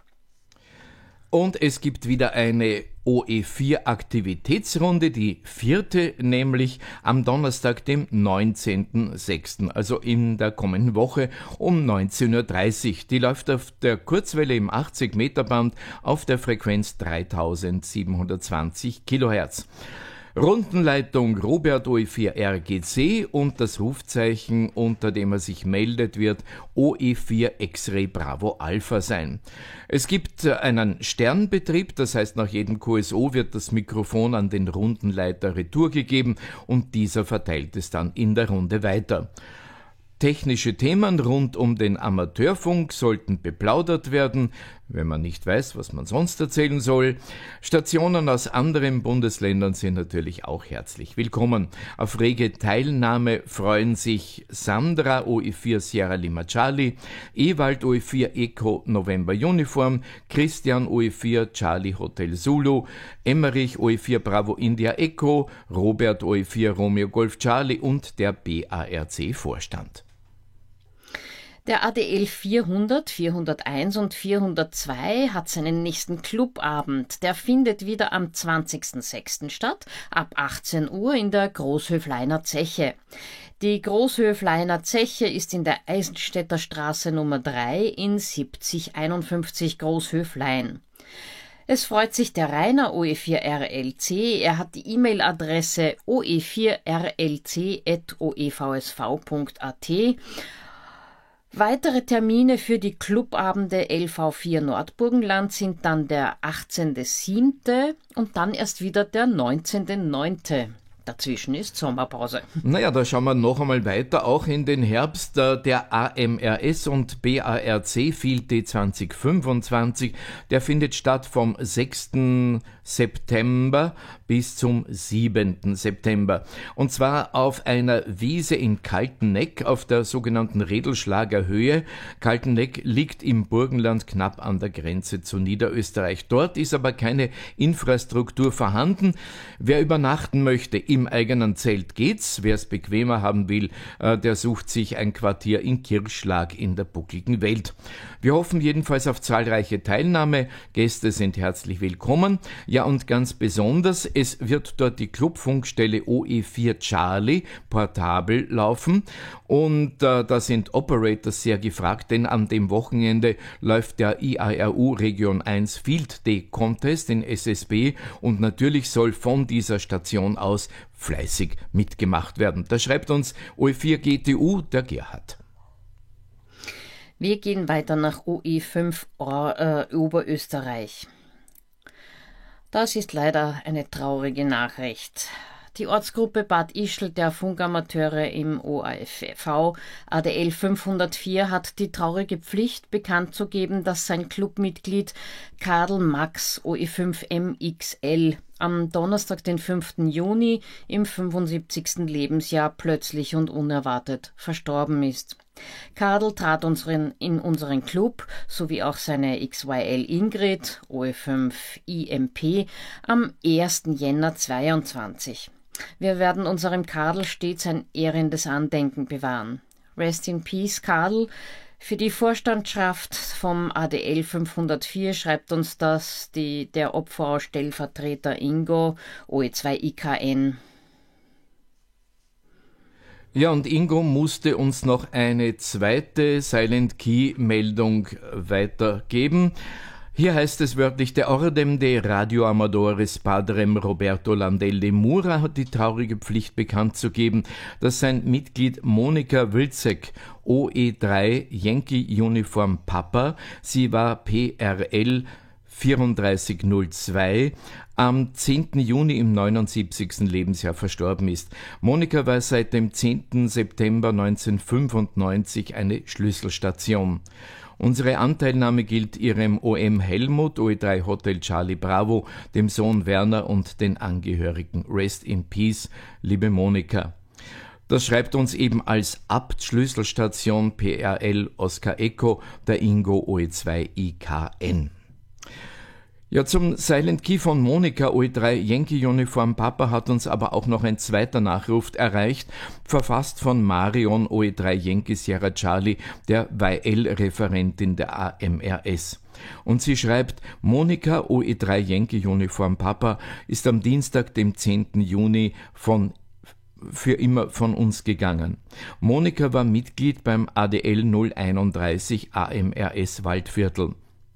A: Und es gibt wieder eine O E vier Aktivitätsrunde, die vierte, nämlich am Donnerstag, dem neunzehnten sechsten, also in der kommenden Woche um neunzehn Uhr dreißig. Die läuft auf der Kurzwelle im achtzig Meter Band auf der Frequenz dreitausendsiebenhundertzwanzig Kilohertz. Rundenleitung Robert O E vier R G C und das Rufzeichen, unter dem er sich meldet, wird O E vier X-Ray Bravo Alpha sein. Es gibt einen Sternbetrieb, das heißt, nach jedem Q S O wird das Mikrofon an den Rundenleiter retour gegeben und dieser verteilt es dann in der Runde weiter. Technische Themen rund um den Amateurfunk sollten beplaudert werden, wenn man nicht weiß, was man sonst erzählen soll. Stationen aus anderen Bundesländern sind natürlich auch herzlich willkommen. Auf rege Teilnahme freuen sich Sandra O E vier Sierra Lima Charlie, Ewald O E vier Echo November Uniform, Christian O E vier Charlie Hotel Zulu, Emmerich O E vier Bravo India Echo, Robert O E vier Romeo Golf Charlie und der B A R C-Vorstand.
B: Der A D L vierhundert, vierhunderteins und vierhundertzwei hat seinen nächsten Clubabend. Der findet wieder am zwanzigsten sechsten statt, ab achtzehn Uhr in der Großhöfleiner Zeche. Die Großhöfleiner Zeche ist in der Eisenstädter Straße Nummer drei in siebzig einundfünfzig Großhöflein. Es freut sich der Rainer O E vier R L C. Er hat die E-Mail-Adresse o e vier r l c at o e v s v punkt a t. Weitere Termine für die Clubabende L V vier Nordburgenland sind dann der achtzehnten siebten und dann erst wieder der neunzehnten neunten Dazwischen ist Sommerpause.
A: Naja, da schauen wir noch einmal weiter, auch in den Herbst. Der A M R S und B A R C Field Day zwanzig fünfundzwanzig, der findet statt vom sechsten September bis zum siebenten September. Und zwar auf einer Wiese in Kalteneck auf der sogenannten Redelschlager Höhe. Kalteneck liegt im Burgenland knapp an der Grenze zu Niederösterreich. Dort ist aber keine Infrastruktur vorhanden. Wer übernachten möchte, im eigenen Zelt geht's. Wer es bequemer haben will, der sucht sich ein Quartier in Kirchschlag in der buckligen Welt. Wir hoffen jedenfalls auf zahlreiche Teilnahme. Gäste sind herzlich willkommen. Ja, und ganz besonders, es wird dort die Clubfunkstelle O E vier Charlie portabel laufen. Und äh, da sind Operators sehr gefragt, denn an dem Wochenende läuft der I A R U Region eins Field Day Contest in S S B und natürlich soll von dieser Station aus fleißig mitgemacht werden. Da schreibt uns O E vier G T U der Gerhard.
B: Wir gehen weiter nach O E fünf äh, Oberösterreich. Das ist leider eine traurige Nachricht. Die Ortsgruppe Bad Ischl der Funkamateure im O A F V A D L fünfhundertvier hat die traurige Pflicht bekannt zu geben, dass sein Clubmitglied Karl Max O E fünf M X L am Donnerstag, den fünften Juni, im fünfundsiebzigsten Lebensjahr plötzlich und unerwartet verstorben ist. Karl trat unseren, in unseren Club sowie auch seine X Y L Ingrid, O E fünf I M P, am ersten Jänner zweiundzwanzig. Wir werden unserem Karl stets ein ehrendes Andenken bewahren. Rest in Peace, Karl. Für die Vorstandschaft vom A D L fünfhundertvier schreibt uns das die, der Opferstellvertreter Ingo, O E zwei I K N.
A: Ja, und Ingo musste uns noch eine zweite Silent Key-Meldung weitergeben. Hier heißt es wörtlich, der Ordem de Radioamadores Padrem Roberto Landel de Mura hat die traurige Pflicht bekannt zu geben, dass sein Mitglied Monika Wilczek, O E drei Yankee Uniform Papa, sie war P R L vierunddreißig null zwei, am zehnten Juni im neunundsiebzigsten Lebensjahr verstorben ist. Monika war seit dem zehnten September neunzehnhundertfünfundneunzig eine Schlüsselstation. Unsere Anteilnahme gilt ihrem O M Helmut, O E drei Hotel Charlie Bravo, dem Sohn Werner und den Angehörigen. Rest in Peace, liebe Monika. Das schreibt uns eben als Abt-Schlüsselstation P R L Oscar Echo der Ingo O E zwei I K N. Ja, zum Silent Key von Monika O E drei Yankee Uniform Papa hat uns aber auch noch ein zweiter Nachruf erreicht, verfasst von Marion O E drei Yankee Sierra Charlie, der Y L-Referentin der A M R S. Und sie schreibt, Monika O E drei Yankee Uniform Papa ist am Dienstag, dem zehnten Juni von für immer von uns gegangen. Monika war Mitglied beim A D L null einunddreißig A M R S Waldviertel.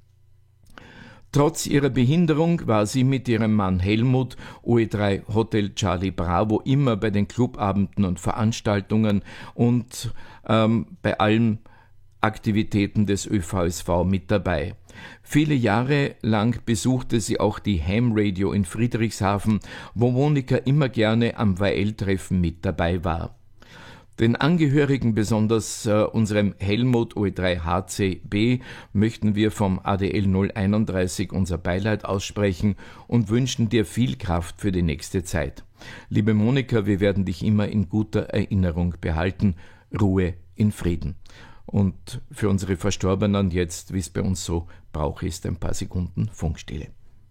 A: Trotz ihrer Behinderung war sie mit ihrem Mann Helmut, O E drei Hotel Charlie Bravo, immer bei den Clubabenden und Veranstaltungen und ähm, bei allen Aktivitäten des Ö V S V mit dabei. Viele Jahre lang besuchte sie auch die Ham Radio in Friedrichshafen, wo Monika immer gerne am Y L-Treffen mit dabei war. Den Angehörigen, besonders äh, unserem Helmut O E drei H C B, möchten wir vom A D L null einunddreißig unser Beileid aussprechen und wünschen dir viel Kraft für die nächste Zeit. Liebe Monika, wir werden dich immer in guter Erinnerung behalten. Ruhe in Frieden. Und für unsere Verstorbenen jetzt, wie es bei uns so Brauch ist, ein paar Sekunden Funkstille.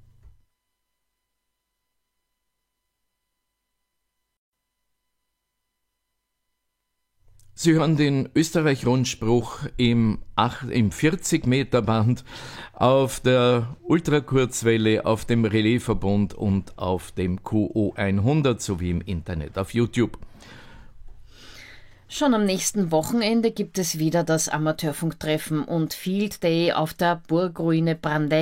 A: Sie hören den Österreich-Rundspruch im, im vierzig Meter Band auf der Ultrakurzwelle, auf dem Relaisverbund und auf dem Q O hundert sowie im Internet auf YouTube.
B: Schon am nächsten Wochenende gibt es wieder das Amateurfunktreffen und Field Day auf der Burgruine Brandeck.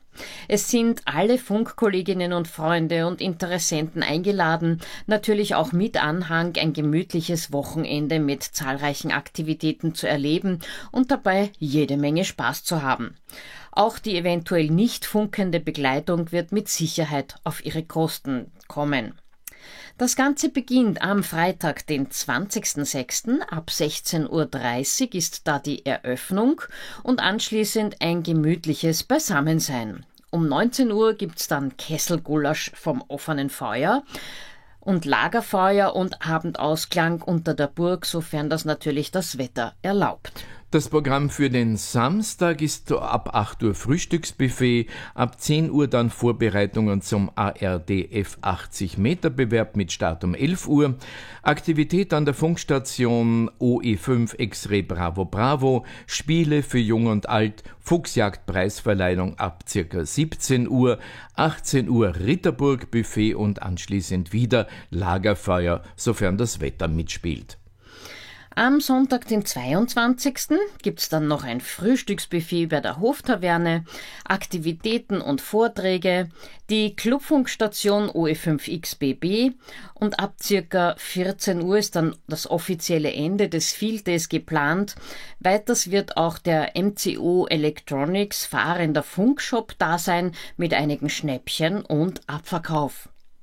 B: Es sind alle Funkkolleginnen und Freunde und Interessenten eingeladen, natürlich auch mit Anhang ein gemütliches Wochenende mit zahlreichen Aktivitäten zu erleben und dabei jede Menge Spaß zu haben. Auch die eventuell nicht funkende Begleitung wird mit Sicherheit auf ihre Kosten kommen. Das Ganze beginnt am Freitag, den zwanzigsten sechsten Ab sechzehn Uhr dreißig ist da die Eröffnung und anschließend ein gemütliches Beisammensein. Um neunzehn Uhr gibt's dann Kesselgulasch vom offenen Feuer und Lagerfeuer und Abendausklang unter der Burg, sofern das natürlich das Wetter erlaubt.
A: Das Programm für den Samstag ist ab acht Uhr Frühstücksbuffet, ab zehn Uhr dann Vorbereitungen zum A R D F achtzig Meter Bewerb mit Start um elf Uhr, Aktivität an der Funkstation O E fünf X-Ray Bravo Bravo, Spiele für Jung und Alt, Fuchsjagd-Preisverleihung ab circa siebzehn Uhr, achtzehn Uhr Ritterburg Buffet und anschließend wieder Lagerfeuer, sofern das Wetter mitspielt.
B: Am Sonntag, den zweiundzwanzigsten gibt's dann noch ein Frühstücksbuffet bei der Hoftaverne, Aktivitäten und Vorträge, die Clubfunkstation O E fünf X B B und ab circa vierzehn Uhr ist dann das offizielle Ende des Field Days geplant. Weiters wird auch der M C O Electronics fahrender Funkshop da sein mit einigen Schnäppchen und Abverkauf.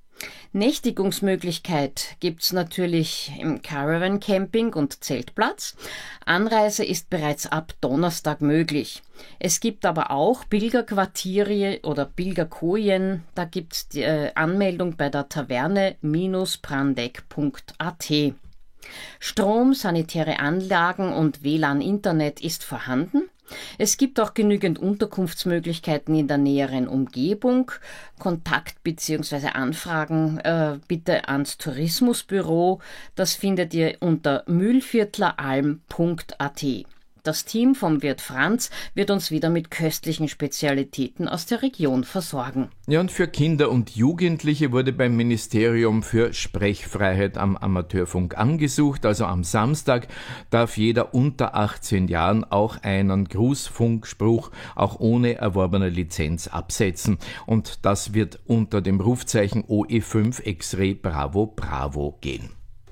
B: Nächtigungsmöglichkeit gibt's natürlich im Caravan Camping und Zeltplatz. Anreise ist bereits ab Donnerstag möglich. Es gibt aber auch Pilgerquartiere oder Pilgerkojen. Da gibt's die äh, Anmeldung bei der Taverne Brandeck Punkt a t. Strom, sanitäre Anlagen und W L A N-Internet ist vorhanden. Es gibt auch genügend Unterkunftsmöglichkeiten in der näheren Umgebung. Kontakt bzw. Anfragen äh, bitte ans Tourismusbüro. Das findet ihr unter mühlviertleralm Punkt a t. Das Team vom Wirt Franz wird uns wieder mit köstlichen Spezialitäten aus der Region versorgen.
A: Ja, und für Kinder und Jugendliche wurde beim Ministerium für Sprechfreiheit am Amateurfunk angesucht. Also am Samstag darf jeder unter achtzehn Jahren auch einen Grußfunkspruch auch ohne erworbene Lizenz absetzen. Und das wird unter dem Rufzeichen O E fünf X-Ray Bravo Bravo gehen.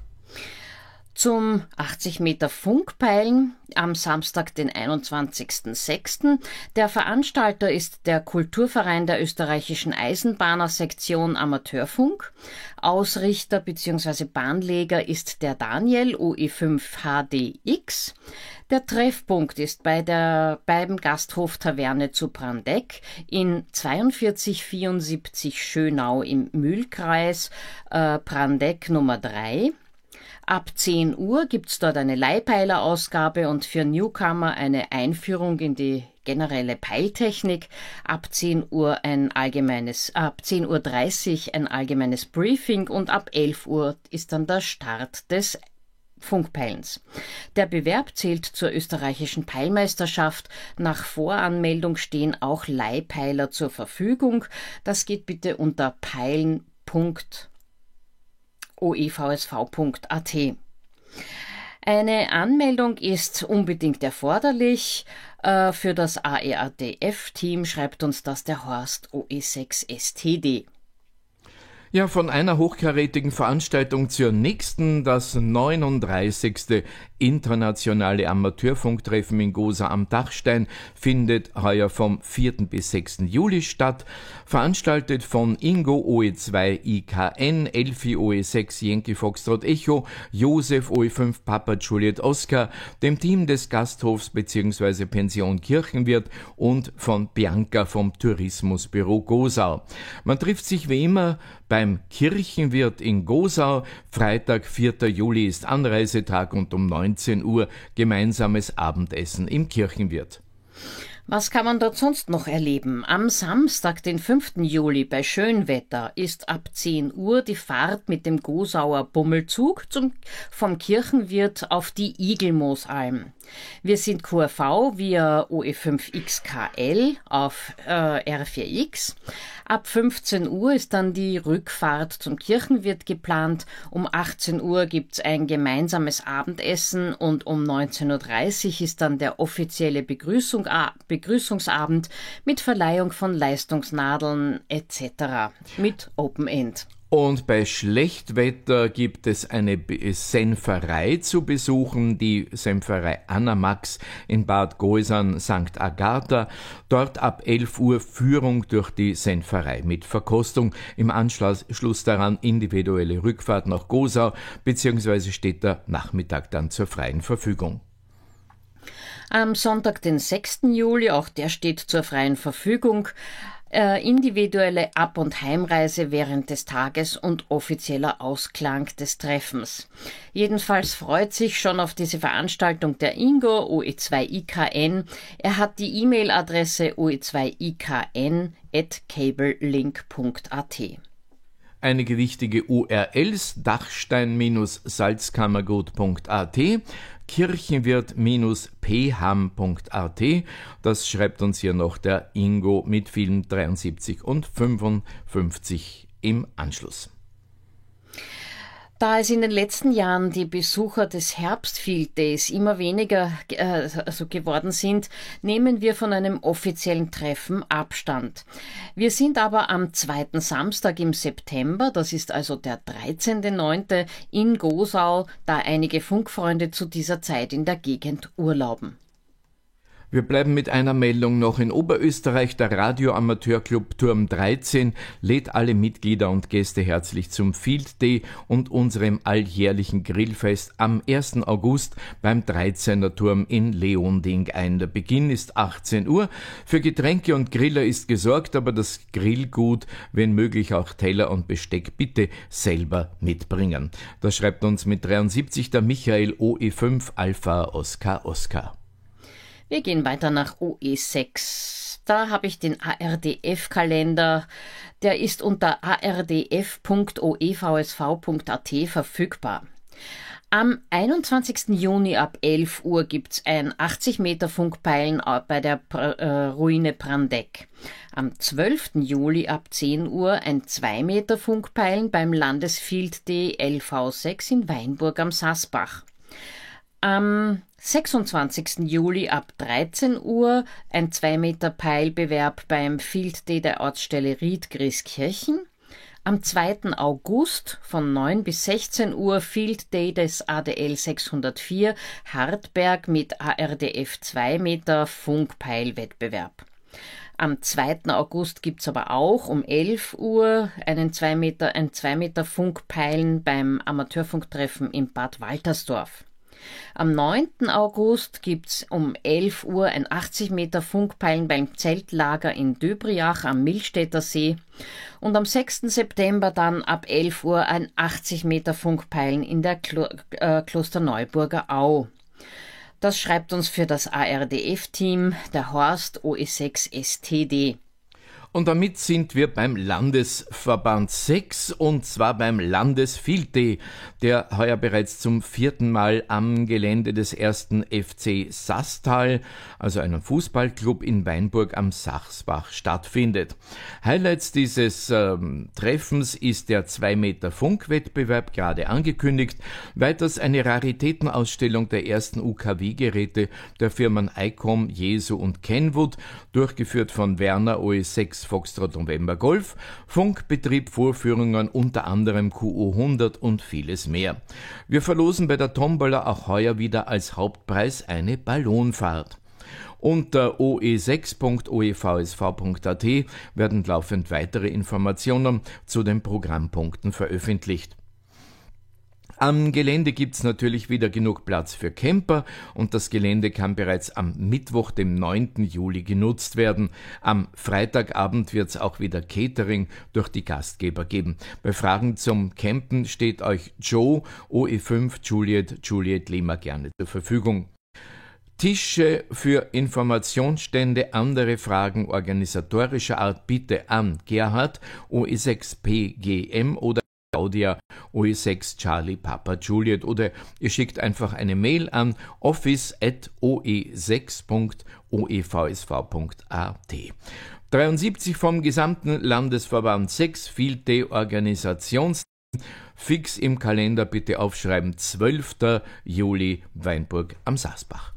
B: Zum achtzig Meter Funkpeilen am Samstag, den einundzwanzigsten sechsten Der Veranstalter ist der Kulturverein der österreichischen Eisenbahnersektion Amateurfunk. Ausrichter bzw. Bahnleger ist der Daniel O E fünf H D X. Der Treffpunkt ist bei der beim Gasthof Taverne zu Brandeck in zweiundvierzig vierundsiebzig Schönau im Mühlkreis, äh, Brandeck Nummer drei. Ab zehn Uhr gibt's dort eine Leihpeilerausgabe und für Newcomer eine Einführung in die generelle Peiltechnik. Ab zehn Uhr ein allgemeines, ab zehn Uhr dreißig ein allgemeines Briefing und ab elf Uhr ist dann der Start des Funkpeilens. Der Bewerb zählt zur österreichischen Peilmeisterschaft. Nach Voranmeldung stehen auch Leihpeiler zur Verfügung. Das geht bitte unter peilen Punkt o e v s v Punkt a t. Eine Anmeldung ist unbedingt erforderlich. Äh, für das A E A D F-Team schreibt uns das der Horst O E sechs S T D.
A: Ja, von einer hochkarätigen Veranstaltung zur nächsten, das neununddreißigste Internationale Amateurfunktreffen in Gosa am Dachstein findet heuer vom vierten bis sechsten Juli statt. Veranstaltet von Ingo O E zwei I K N, Elfi O E sechs Yankee Foxtrot Echo, Josef O E fünf Papa Juliet Oscar, dem Team des Gasthofs bzw. Pension Kirchenwirt und von Bianca vom Tourismusbüro Gosau. Man trifft sich wie immer beim Kirchenwirt in Gosau. Freitag, vierten Juli ist Anreisetag und um neunzehn Uhr gemeinsames Abendessen im Kirchenwirt.
B: Was kann man dort sonst noch erleben? Am Samstag, den fünften Juli bei Schönwetter ist ab zehn Uhr die Fahrt mit dem Gosauer Bummelzug zum, vom Kirchenwirt auf die Igelmoosalm. Wir sind Q R V via O E fünf X K L auf äh, R vier X. Ab fünfzehn Uhr ist dann die Rückfahrt zum Kirchenwirt geplant. Um achtzehn Uhr gibt's ein gemeinsames Abendessen und um neunzehn Uhr dreißig ist dann der offizielle Begrüßung, Begrüßungsabend mit Verleihung von Leistungsnadeln et cetera mit Open End.
A: Und bei Schlechtwetter gibt es eine Senferei zu besuchen, die Senferei Anna-Max in Bad Goisern, Sankt Agatha. Dort ab elf Uhr Führung durch die Senferei mit Verkostung. Im Anschluss daran individuelle Rückfahrt nach Gosau, beziehungsweise steht der Nachmittag dann zur freien Verfügung.
B: Am Sonntag, den sechsten Juli, auch der steht zur freien Verfügung. Äh, individuelle Ab- und Heimreise während des Tages und offizieller Ausklang des Treffens. Jedenfalls freut sich schon auf diese Veranstaltung der Ingo, O E zwei I K N. Er hat die E-Mail-Adresse o e zwei i k n at cablelink punkt a t.
A: Einige wichtige U R Ls: dachstein salzkammergut punkt a t, kirchenwirt p ham punkt a t. Das schreibt uns hier noch der Ingo mit vielen dreiundsiebzig und fünfundfünfzig im Anschluss.
B: Da es in den letzten Jahren die Besucher des Herbstfield Days immer weniger äh, also geworden sind, nehmen wir von einem offiziellen Treffen Abstand. Wir sind aber am zweiten Samstag im September, das ist also der dreizehnten neunten in Gosau, da einige Funkfreunde zu dieser Zeit in der Gegend urlauben.
A: Wir bleiben mit einer Meldung noch in Oberösterreich. Der Radioamateurclub Turm dreizehn lädt alle Mitglieder und Gäste herzlich zum Field Day und unserem alljährlichen Grillfest am ersten August beim dreizehner Turm in Leonding ein. Der Beginn ist achtzehn Uhr. Für Getränke und Griller ist gesorgt, aber das Grillgut, wenn möglich auch Teller und Besteck, bitte selber mitbringen. Das schreibt uns mit dreiundsiebzig der Michael O E fünf Alpha Oscar Oscar.
B: Wir gehen weiter nach O E sechs. Da habe ich den A R D F-Kalender. Der ist unter a r d f punkt o e v s v punkt a t verfügbar. Am einundzwanzigsten Juni ab elf Uhr gibt's ein achtzig Meter Funkpeilen bei der äh, Ruine Prandeck. Am zwölften Juli ab zehn Uhr ein zwei Meter Funkpeilen beim Landesfield Day L V sechs in Weinburg am Sassbach. Am sechsundzwanzigsten Juli ab dreizehn Uhr ein zwei Meter Peilbewerb beim Field Day der Ortsstelle Ried-Grieskirchen. Am zweiten August von neun bis sechzehn Uhr Field Day des A D L sechshundertvier Hartberg mit A R D F zwei Meter Funkpeilwettbewerb. Am zweiten August gibt's aber auch um elf Uhr einen zwei Meter, ein zwei Meter Funkpeilen beim Amateurfunktreffen in Bad Waltersdorf. Am neunten August gibt's um elf Uhr ein achtzig Meter Funkpeilen beim Zeltlager in Döbriach am Millstätter See und am sechsten September dann ab elf Uhr ein achtzig Meter Funkpeilen in der Klo- äh, Klosterneuburger Au. Das schreibt uns für das A R D F-Team der Horst O E sechs S T D.
A: Und damit sind wir beim Landesverband sechs und zwar beim Landesfield Day, der heuer bereits zum vierten Mal am Gelände des ersten F C Sasstal, also einem Fußballclub in Weinburg am Sachsbach, stattfindet. Highlights dieses ähm, Treffens ist der zwei Meter Funkwettbewerb, gerade angekündigt, weiters eine Raritätenausstellung der ersten U K W-Geräte der Firmen ICOM, Jesu und Kenwood, durchgeführt von Werner O E sechs Foxtrot November Golf, Funkbetrieb, Vorführungen, unter anderem Q O hundert und vieles mehr. Wir verlosen bei der Tombola auch heuer wieder als Hauptpreis eine Ballonfahrt. Unter o e sechs punkt o e v s v punkt a t werden laufend weitere Informationen zu den Programmpunkten veröffentlicht. Am Gelände gibt's natürlich wieder genug Platz für Camper und das Gelände kann bereits am Mittwoch, dem neunten Juli genutzt werden. Am Freitagabend wird's auch wieder Catering durch die Gastgeber geben. Bei Fragen zum Campen steht euch Joe O E fünf Juliet Juliet Lima gerne zur Verfügung. Tische für Informationsstände, andere Fragen organisatorischer Art bitte an Gerhard O E sechs P G M oder Claudia O E sechs Charlie Papa Juliet oder ihr schickt einfach eine Mail an office at o e sechs punkt o e v s v punkt a t. dreiundsiebzig vom gesamten Landesverband sechs Field Day Organisations. Fix im Kalender bitte aufschreiben, zwölfter Juli, Weinburg am Saasbach.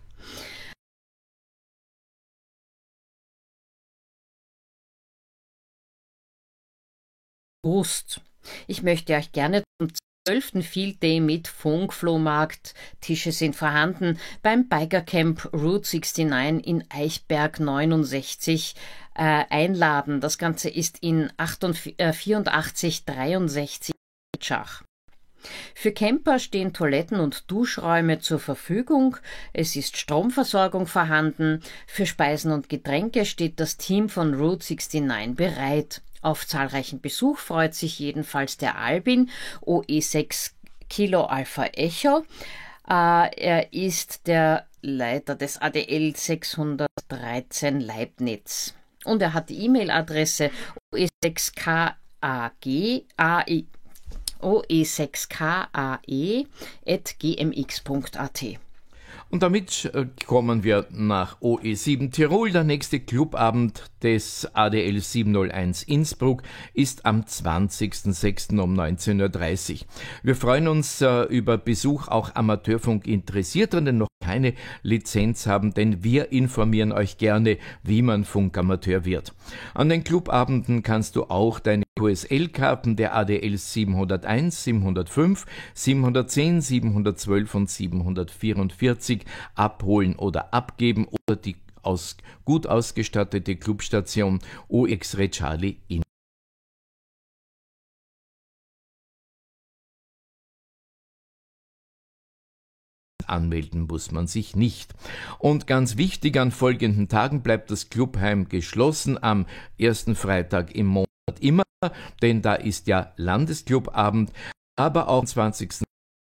B: Prost. Ich möchte euch gerne zum zwölften Field Day mit Funkflohmarkt, Tische sind vorhanden, beim Bikercamp Route neunundsechzig in Eichberg neunundsechzig äh, einladen. Das Ganze ist in vierundachtzig dreiundsechzig Schach. Für Camper stehen Toiletten und Duschräume zur Verfügung. Es ist Stromversorgung vorhanden. Für Speisen und Getränke steht das Team von Route neunundsechzig bereit. Auf zahlreichen Besuch freut sich jedenfalls der Albin, O E sechs Kilo Alpha Echo. Äh, er ist der Leiter des A D L sechshundertdreizehn Leibniz. Und er hat die E-Mail-Adresse O E sechs K A G A I O E sechs K A E at g m x punkt a t.
A: Und damit kommen wir nach O E sieben Tirol. Der nächste Clubabend des A D L siebenhunderteins Innsbruck ist am zwanzigsten sechsten um neunzehn Uhr dreißig. Wir freuen uns äh, über Besuch auch Amateurfunk-Interessierter, die noch keine Lizenz haben, denn wir informieren euch gerne, wie man Funkamateur wird. An den Clubabenden kannst du auch deine Q S L-Karten der A D L siebenhunderteins, siebenhundertfünf, siebenhundertzehn, siebenhundertzwölf und siebenhundertvierundvierzig abholen oder abgeben oder die aus, gut ausgestattete Clubstation O X-Ray Charlie in anmelden muss man sich nicht. Und ganz wichtig, an folgenden Tagen bleibt das Clubheim geschlossen, am ersten Freitag im Monat immer, denn da ist ja Landesclubabend, aber auch am zwanzigsten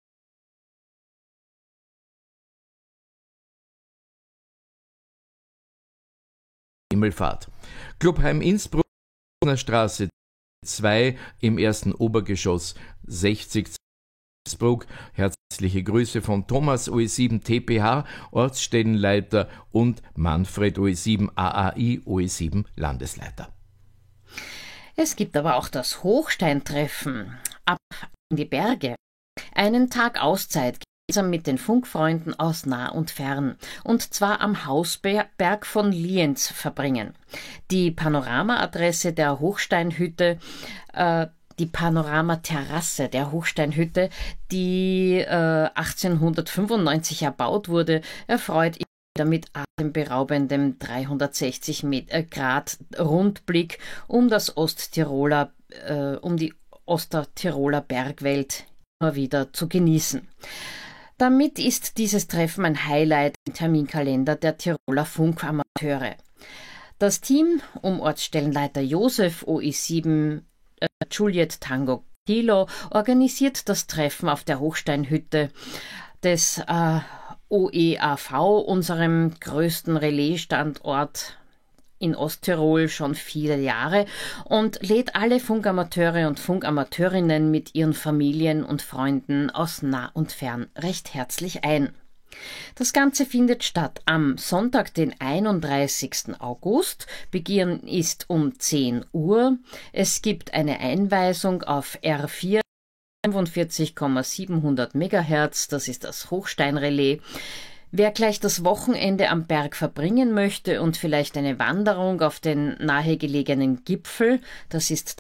A: Himmelfahrt. Clubheim Innsbruck, Straße zwei im ersten Obergeschoss sechzig Innsbruck. Herzliche Grüße von Thomas O E sieben T P H, Ortsstellenleiter, und Manfred O E sieben A A I O E sieben Landesleiter.
B: Es gibt aber auch das Hochsteintreffen ab in die Berge. Einen Tag Auszeit gemeinsam mit den Funkfreunden aus nah und fern, und zwar am Hausberg von Lienz verbringen. Die Panorama-Adresse der Hochsteinhütte, äh, die Panoramaterrasse der Hochsteinhütte, die äh, achtzehnhundertfünfundneunzig erbaut wurde, erfreut wieder mit atemberaubendem dreihundertsechzig Grad Rundblick um das Osttiroler, äh, um die Osttiroler Bergwelt immer wieder zu genießen. Damit ist dieses Treffen ein Highlight im Terminkalender der Tiroler Funkamateure. Das Team um Ortsstellenleiter Josef O E sieben äh, Juliet Tango Kilo organisiert das Treffen auf der Hochsteinhütte des äh, O E A V, unserem größten Relaisstandort in Osttirol, schon viele Jahre, und lädt alle Funkamateure und Funkamateurinnen mit ihren Familien und Freunden aus nah und fern recht herzlich ein. Das Ganze findet statt am Sonntag, den einunddreißigsten August. Beginn ist um zehn Uhr. Es gibt eine Einweisung auf R vier fünfundvierzig Komma siebenhundert Megahertz, das ist das Hochsteinrelais. Wer gleich das Wochenende am Berg verbringen möchte und vielleicht eine Wanderung auf den nahegelegenen Gipfel, das ist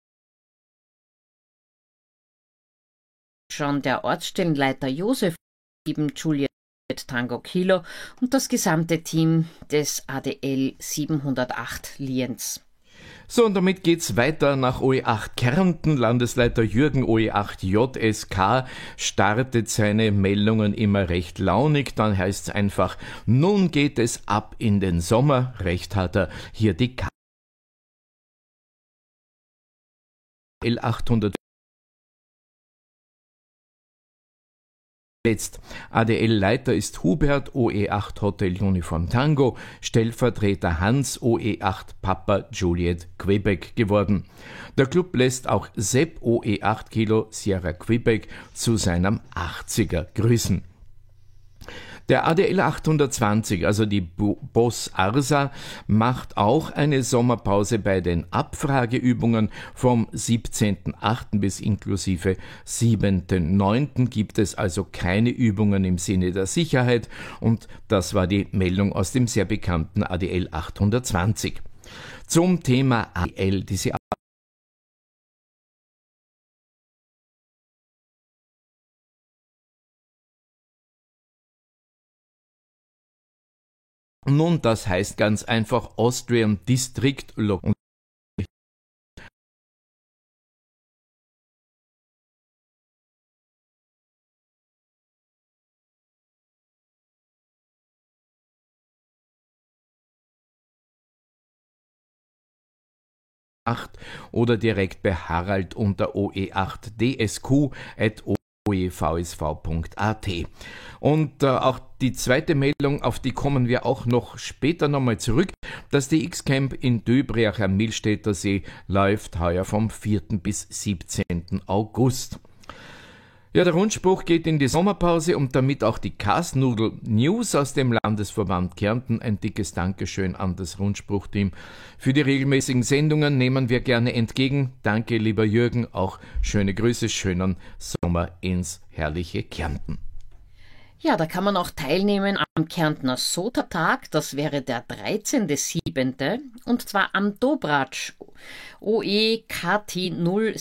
B: schon der Ortsstellenleiter Josef sieben Juliet Tango Kilo und das gesamte Team des A D L siebenhundertacht Lienz.
A: So, und damit geht's weiter nach O E acht Kärnten. Landesleiter Jürgen O E acht J S K startet seine Meldungen immer recht launig. Dann heißt's einfach, nun geht es ab in den Sommer. Recht hat er. Hier die K L achthundert. Jetzt. A D L-Leiter ist Hubert O E acht Hotel Uniform Tango, Stellvertreter Hans O E acht Papa Juliet Quebec geworden. Der Club lässt auch Sepp O E acht Kilo Sierra Quebec zu seinem achtziger grüßen. Der A D L achthundertzwanzig, also die Boss Arsa, macht auch eine Sommerpause bei den Abfrageübungen. Vom siebzehnten achten bis inklusive siebenten neunten gibt es also keine Übungen im Sinne der Sicherheit, und das war die Meldung aus dem sehr bekannten A D L achthundertzwanzig. Zum Thema A D L, diese Nun, das heißt ganz einfach Austrian District Local. Oder direkt bei Harald unter o e acht d s q at o e v s v punkt a t. Und äh, auch die zweite Meldung, auf die kommen wir auch noch später nochmal zurück. Das D X-Camp in Döbriach am Millstätter See läuft heuer vom vierten bis siebzehnten August. Ja, der Rundspruch geht in die Sommerpause und damit auch die Kasnudel News aus dem Landesverband Kärnten. Ein dickes Dankeschön an das Rundspruch-Team. Für die regelmäßigen Sendungen nehmen wir gerne entgegen. Danke, lieber Jürgen. Auch schöne Grüße, schönen Sommer ins herrliche Kärnten.
B: Ja, da kann man auch teilnehmen am Kärntner Sota-Tag, das wäre der dreizehnten siebten und zwar am Dobratsch, O E K T null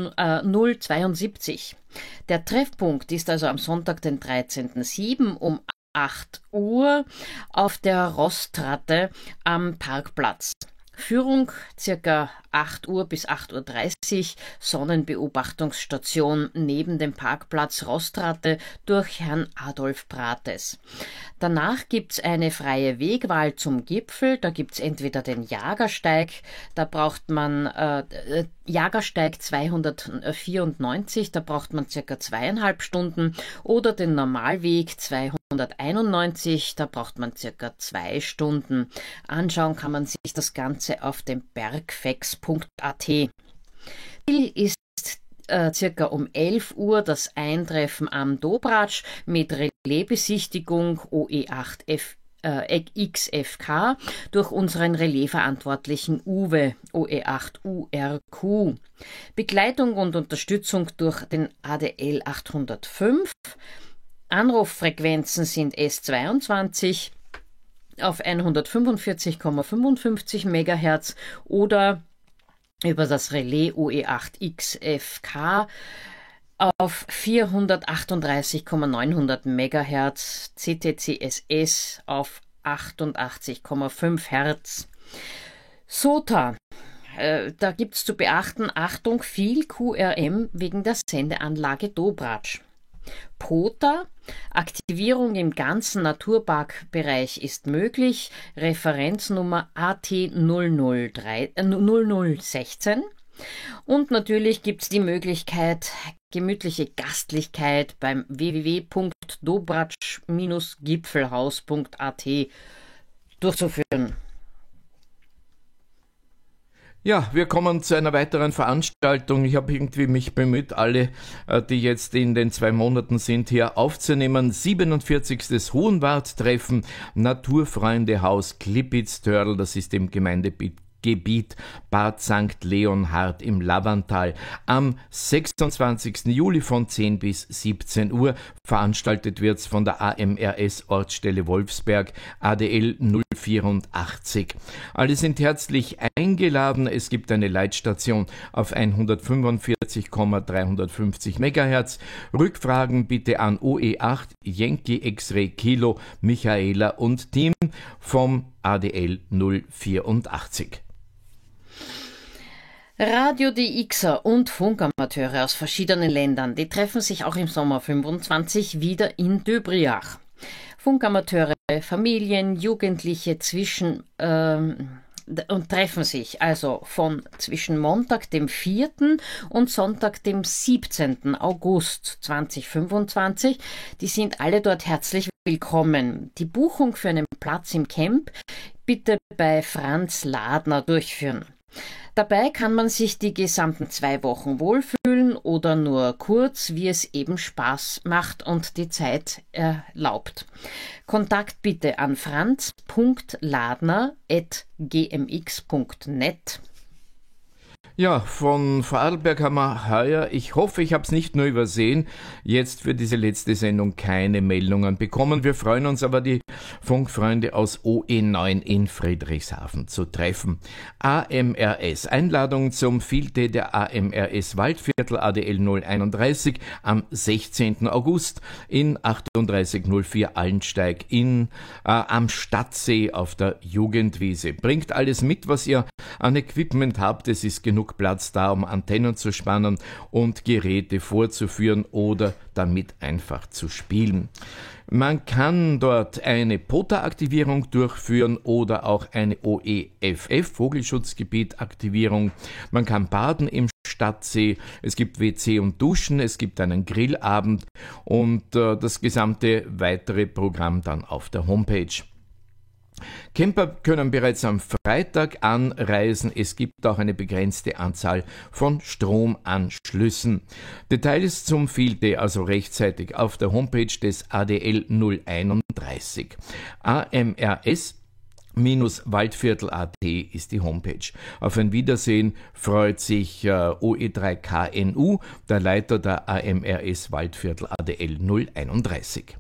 B: zweiundsiebzig. Der Treffpunkt ist also am Sonntag, den dreizehnten siebten um acht Uhr auf der Rostratte am Parkplatz. Führung circa acht Uhr bis acht Uhr dreißig, Sonnenbeobachtungsstation neben dem Parkplatz Rostratte durch Herrn Adolf Brates. Danach gibt's eine freie Wegwahl zum Gipfel, da gibt's entweder den Jagersteig, da braucht man äh, Jagersteig zweihundertvierundneunzig, da braucht man circa zweieinhalb Stunden, oder den Normalweg zweihunderteinundneunzig, da braucht man circa zwei Stunden. Anschauen kann man sich das Ganze auf dem bergfex punkt a t. Ziel ist äh, circa um elf Uhr das Eintreffen am Dobratsch mit Relaisbesichtigung O E acht F X F K durch unseren Relaisverantwortlichen Uwe O E acht U R Q. Begleitung und Unterstützung durch den A D L achthundertfünf. Anruffrequenzen sind S zweiundzwanzig auf hundertfünfundvierzig Komma fünfundfünfzig Megahertz oder über das Relais O E acht X F K auf vierhundertachtunddreißig Komma neunhundert Megahertz, C T C S S auf achtundachtzig Komma fünf Hertz. Sota, äh, da gibt's zu beachten, Achtung, viel Q R M wegen der Sendeanlage Dobratsch. Pota, Aktivierung im ganzen Naturparkbereich ist möglich, Referenznummer A T null null null sechzehn. Und natürlich gibt es die Möglichkeit, gemütliche Gastlichkeit beim w w w punkt dobratsch Gipfelhaus punkt a t durchzuführen.
A: Ja, wir kommen zu einer weiteren Veranstaltung. Ich habe irgendwie mich bemüht, alle, die jetzt in den zwei Monaten sind, hier aufzunehmen. siebenundvierzigstes Hohenwart-Treffen, Naturfreundehaus Klippitz-Törl, das ist im Gemeindegebiet Bad Sankt Leonhard im Lavantal. Am sechsundzwanzigsten Juli von zehn bis siebzehn Uhr. Veranstaltet wird's von der A M R S Ortsstelle Wolfsberg, A D L null vierundachtzig. Alle sind herzlich eingeladen. Es gibt eine Leitstation auf hundertfünfundvierzig Komma dreihundertfünfzig Megahertz. Rückfragen bitte an O E acht Yankee X-Ray Kilo Michaela und Team vom A D L null vierundachtzig.
B: Radio D Xer und Funkamateure aus verschiedenen Ländern, die treffen sich auch im Sommer fünfundzwanzig wieder in Döbriach. Funkamateure, Familien, Jugendliche zwischen ähm, und treffen sich also von zwischen Montag, dem vierten und Sonntag, dem siebzehnten August zweitausendfünfundzwanzig. Die sind alle dort herzlich willkommen. Die Buchung für einen Platz im Camp bitte bei Franz Ladner durchführen. Dabei kann man sich die gesamten zwei Wochen wohlfühlen oder nur kurz, wie es eben Spaß macht und die Zeit erlaubt. Kontakt bitte an franz punkt ladner at g m x punkt net.
A: Ja, von Vorarlberg haben wir heuer, ich hoffe, ich habe es nicht nur übersehen, jetzt für diese letzte Sendung keine Meldungen bekommen. Wir freuen uns aber, die Funkfreunde aus O E neun in Friedrichshafen zu treffen. A M R S, Einladung zum Field Day der A M R S Waldviertel A D L null einunddreißig am sechzehnten August in achtunddreißig null vier Allensteig in, äh, am Stadtsee auf der Jugendwiese. Bringt alles mit, was ihr an Equipment habt, es ist genug Platz da, um Antennen zu spannen und Geräte vorzuführen oder damit einfach zu spielen. Man kann dort eine P O T A-Aktivierung durchführen oder auch eine O E F F, Vogelschutzgebiet-Aktivierung. Man kann baden im Stadtsee, es gibt W C und Duschen, es gibt einen Grillabend und äh, das gesamte weitere Programm dann auf der Homepage. Camper können bereits am Freitag anreisen. Es gibt auch eine begrenzte Anzahl von Stromanschlüssen. Details zum Field Day also rechtzeitig auf der Homepage des A D L null einunddreißig. A M R S Waldviertel Punkt A T ist die Homepage. Auf ein Wiedersehen freut sich äh, O E drei K N U, der Leiter der A M R S Waldviertel A D L null einunddreißig.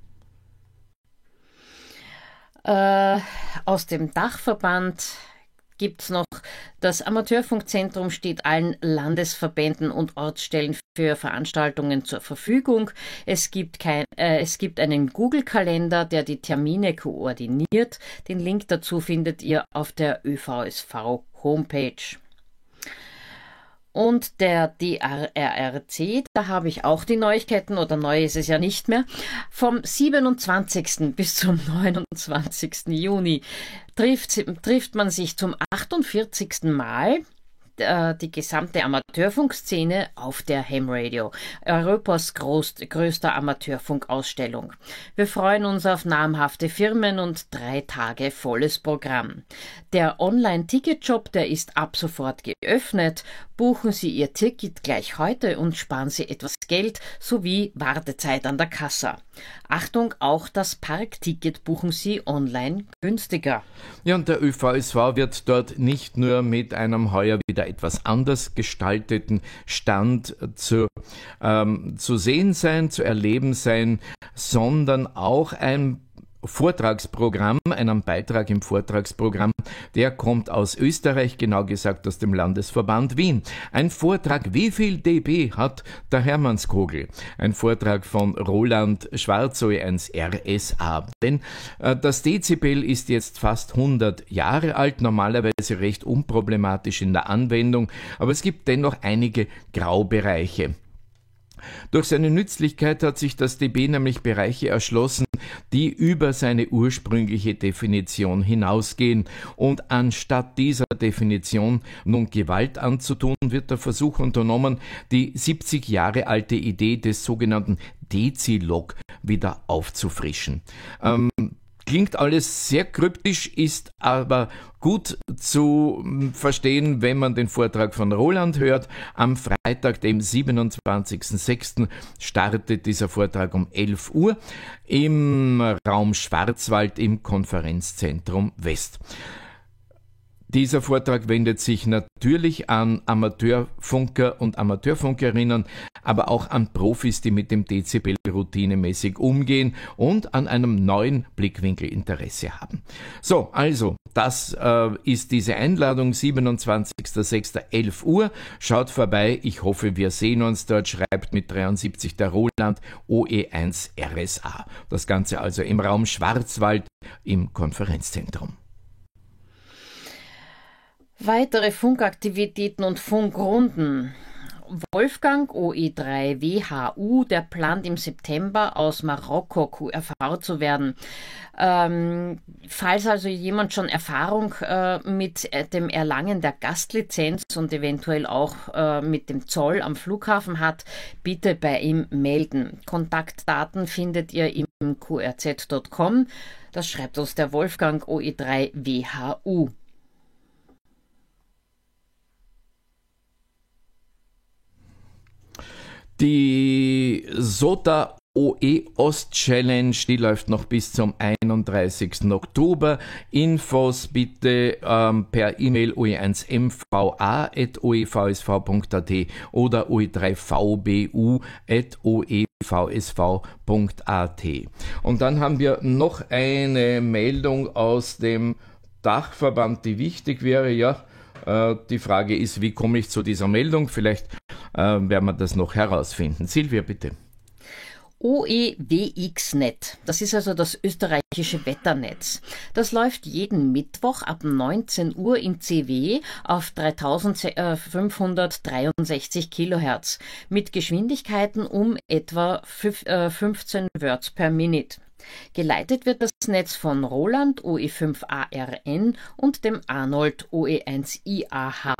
B: Äh, aus dem Dachverband gibt es noch, das Amateurfunkzentrum steht allen Landesverbänden und Ortsstellen für Veranstaltungen zur Verfügung. Es gibt, kein, äh, es gibt einen Google-Kalender, der die Termine koordiniert. Den Link dazu findet ihr auf der Ö V S V-Homepage. Und der D R R R C, da habe ich auch die Neuigkeiten, oder neu ist es ja nicht mehr. Vom siebenundzwanzigsten bis zum neunundzwanzigsten Juni trifft, trifft man sich zum achtundvierzigsten Mal äh, die gesamte Amateurfunkszene auf der Ham Radio, Europas groß, größter Amateurfunkausstellung. Wir freuen uns auf namhafte Firmen und drei Tage volles Programm. Der Online-Ticketshop, der ist ab sofort geöffnet. Buchen Sie Ihr Ticket gleich heute und sparen Sie etwas Geld sowie Wartezeit an der Kasse. Achtung, auch das Parkticket buchen Sie online günstiger.
A: Ja, und der Ö V S V wird dort nicht nur mit einem heuer wieder etwas anders gestalteten Stand zu, ähm, zu sehen sein, zu erleben sein, sondern auch ein Vortragsprogramm, einen Beitrag im Vortragsprogramm, der kommt aus Österreich, genau gesagt aus dem Landesverband Wien. Ein Vortrag, wie viel dB hat der Hermannskogel? Ein Vortrag von Roland Schwarz, O E eins R S A. Denn äh, das Dezibel ist jetzt fast hundert Jahre alt, normalerweise recht unproblematisch in der Anwendung, aber es gibt dennoch einige Graubereiche. Durch seine Nützlichkeit hat sich das dB nämlich Bereiche erschlossen, die über seine ursprüngliche Definition hinausgehen. Und anstatt dieser Definition nun Gewalt anzutun, wird der Versuch unternommen, die siebzig Jahre alte Idee des sogenannten Dezilog wieder aufzufrischen. Ähm, Klingt alles sehr kryptisch, ist aber gut zu verstehen, wenn man den Vortrag von Roland hört. Am Freitag, dem siebenundzwanzigsten sechsten startet dieser Vortrag um elf Uhr im Raum Schwarzwald im Konferenzzentrum West. Dieser Vortrag wendet sich natürlich an Amateurfunker und Amateurfunkerinnen, aber auch an Profis, die mit dem Dezibel routinemäßig umgehen und an einem neuen Blickwinkel Interesse haben. So, also, das äh, ist diese Einladung, siebenundzwanzigsten sechsten elf Uhr. Schaut vorbei, ich hoffe, wir sehen uns dort, schreibt mit dreiundsiebzig der Roland, O E eins R S A. Das Ganze also im Raum Schwarzwald im Konferenzzentrum.
B: Weitere Funkaktivitäten und Funkrunden. Wolfgang O E drei W H U, der plant im September aus Marokko Q R V zu werden. Ähm, falls also jemand schon Erfahrung äh, mit dem Erlangen der Gastlizenz und eventuell auch äh, mit dem Zoll am Flughafen hat, bitte bei ihm melden. Kontaktdaten findet ihr im Q R Z Punkt com. Das schreibt uns der Wolfgang O E drei W H U.
A: Die SOTA O E Ost Challenge, die läuft noch bis zum einunddreißigsten Oktober. Infos bitte ähm, per E-Mail o e eins m v a at o e v s v punkt a t oder o e drei v b u at o e v s v punkt a t. Und dann haben wir noch eine Meldung aus dem Dachverband, die wichtig wäre. Ja, äh, die Frage ist, wie komme ich zu dieser Meldung? Vielleicht äh, werden wir das noch herausfinden. Silvia, bitte.
B: O E W X Net, das ist also das österreichische Wetternetz. Das läuft jeden Mittwoch ab neunzehn Uhr in C W auf dreitausendfünfhundertdreiundsechzig Kilohertz mit Geschwindigkeiten um etwa fünfzehn Wörter per Minute. Geleitet wird das Netz von Roland O E fünf A R N und dem Arnold O E eins I A H.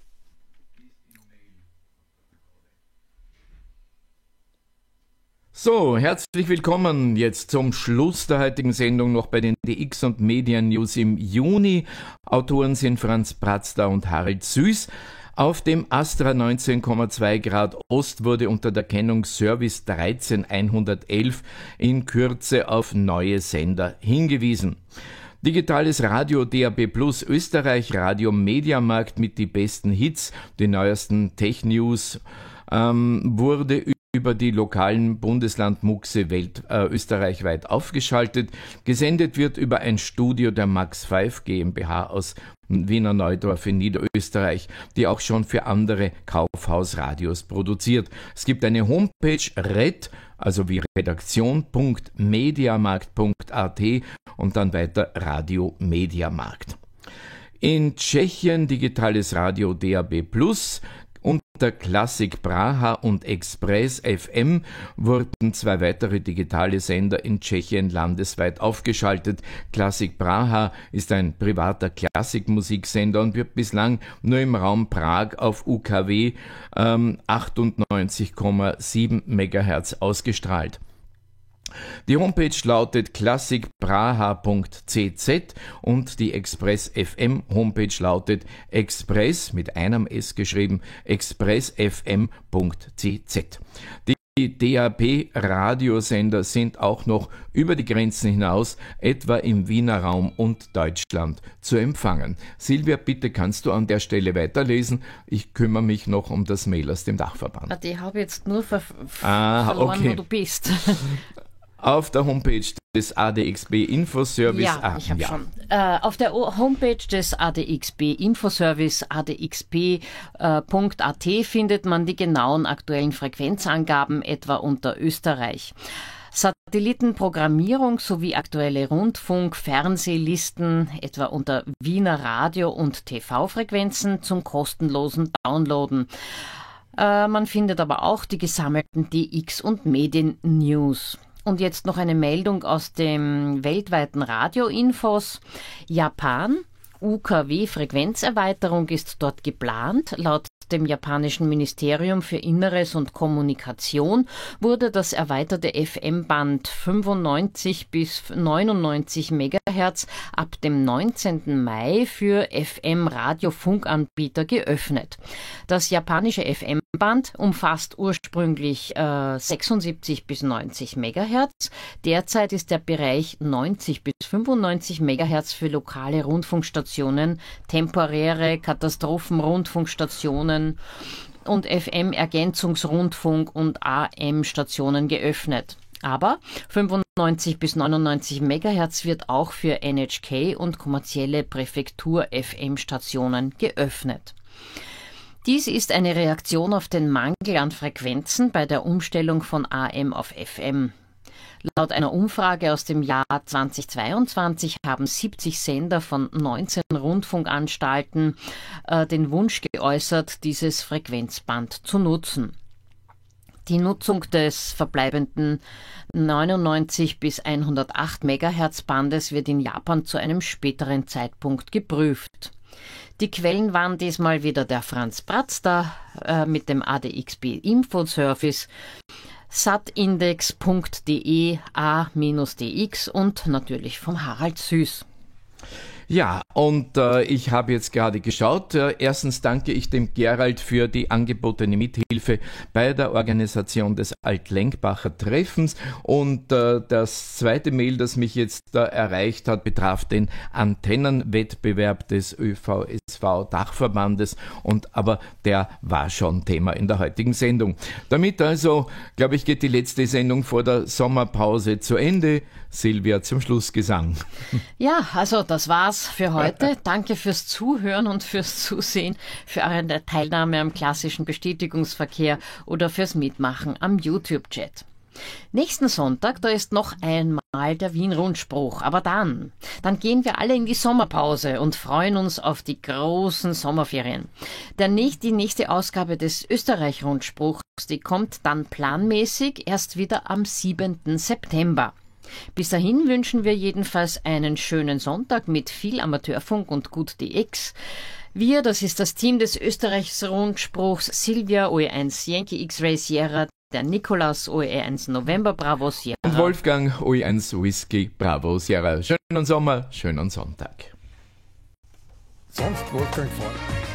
A: So, herzlich willkommen jetzt zum Schluss der heutigen Sendung noch bei den D X und Medien News im Juni. Autoren sind Franz Bratzda und Harald Süß. Auf dem Astra neunzehn Komma zwei Grad Ost wurde unter der Kennung Service dreizehn einhundertelf in Kürze auf neue Sender hingewiesen. Digitales Radio D A B Plus Österreich, Radio Mediamarkt mit die besten Hits, die neuesten Tech-News ähm, wurde über die lokalen Bundesland-Muxe Welt äh, österreichweit aufgeschaltet. Gesendet wird über ein Studio der Max fünf GmbH aus Wiener Neudorf in Niederösterreich, die auch schon für andere Kaufhausradios produziert. Es gibt eine Homepage red, also wie Redaktion, Mediamarkt punkt a t und dann weiter Radio Mediamarkt. In Tschechien digitales Radio D A B Plus. Unter Klassik Praha und Express F M wurden zwei weitere digitale Sender in Tschechien landesweit aufgeschaltet. Klassik Praha ist ein privater Klassikmusiksender und wird bislang nur im Raum Prag auf U K W ähm, achtundneunzig Komma sieben Megahertz ausgestrahlt. Die Homepage lautet klassikpraha punkt c z und die Express F M Homepage lautet Express mit einem S geschrieben, express f m punkt c z. Die D A B-Radiosender sind auch noch über die Grenzen hinaus, etwa im Wiener Raum und Deutschland, zu empfangen. Silvia, bitte kannst du an der Stelle weiterlesen. Ich kümmere mich noch um das Mail aus dem Dachverband.
B: Die habe jetzt nur ver
A: ah,
B: verloren,
A: okay.
B: wo du bist.
A: Auf der Homepage des A D X B Infoservice.
B: Ja,
A: ah,
B: ich habe
A: ja.
B: schon. Äh, auf der o- Homepage des A D X B Infoservice a d x b punkt a t findet man die genauen aktuellen Frequenzangaben, etwa unter Österreich. Satellitenprogrammierung sowie aktuelle Rundfunk-, Fernsehlisten, etwa unter Wiener Radio- und T V-Frequenzen zum kostenlosen Downloaden. Äh, man findet aber auch die gesammelten D X- und Medien-News. Und jetzt noch eine Meldung aus dem weltweiten Radio-Infos. Japan, U K W-Frequenzerweiterung ist dort geplant. Laut dem japanischen Ministerium für Inneres und Kommunikation wurde das erweiterte F M-Band fünfundneunzig bis neunundneunzig Megahertz ab dem neunzehnten Mai für F M-Radiofunkanbieter geöffnet. Das japanische F M-Band umfasst ursprünglich äh, sechsundsiebzig bis neunzig Megahertz. Derzeit ist der Bereich neunzig bis fünfundneunzig Megahertz für lokale Rundfunkstationen, temporäre Katastrophenrundfunkstationen und F M-Ergänzungsrundfunk und A M-Stationen geöffnet. Aber fünfundneunzig bis neunundneunzig Megahertz wird auch für N H K und kommerzielle Präfektur-F M-Stationen geöffnet. Dies ist eine Reaktion auf den Mangel an Frequenzen bei der Umstellung von A M auf F M. Laut einer Umfrage aus dem Jahr zweitausendzweiundzwanzig haben siebzig Sender von neunzehn Rundfunkanstalten äh, den Wunsch geäußert, dieses Frequenzband zu nutzen. Die Nutzung des verbleibenden neunundneunzig bis hundertacht Megahertz Bandes wird in Japan zu einem späteren Zeitpunkt geprüft. Die Quellen waren diesmal wieder der Franz Bratzda äh, mit dem A D X B Infoservice, satindex punkt de a D X und natürlich vom Harald Süß.
A: Ja, und äh, ich habe jetzt gerade geschaut. Äh, erstens danke ich dem Gerald für die angebotene Mithilfe bei der Organisation des Altlenkbacher Treffens. Und äh, das zweite Mail, das mich jetzt äh, erreicht hat, betraf den Antennenwettbewerb des ÖV S V Dachverbandes. Und aber der war schon Thema in der heutigen Sendung. Damit also, glaube ich, geht die letzte Sendung vor der Sommerpause zu Ende. Silvia zum Schlussgesang.
B: Ja, also das war's für heute. Danke fürs Zuhören und fürs Zusehen, für eure Teilnahme am klassischen Bestätigungsverkehr oder fürs Mitmachen am YouTube-Chat. Nächsten Sonntag, da ist noch einmal der Wien-Rundspruch. Aber dann, dann gehen wir alle in die Sommerpause und freuen uns auf die großen Sommerferien. Der, die nächste Ausgabe des Österreich-Rundspruchs, die kommt dann planmäßig erst wieder am siebenten September. Bis dahin wünschen wir jedenfalls einen schönen Sonntag mit viel Amateurfunk und gut D X. Wir, das ist das Team des Österreichs-Rundspruchs, Silvia O E eins Yankee X-Ray Sierra, der Nikolaus O E eins November Bravo Sierra
A: und Wolfgang O E eins Whisky Bravo Sierra. Schönen Sommer, schönen Sonntag.
C: Sonst Wolfgang fahren.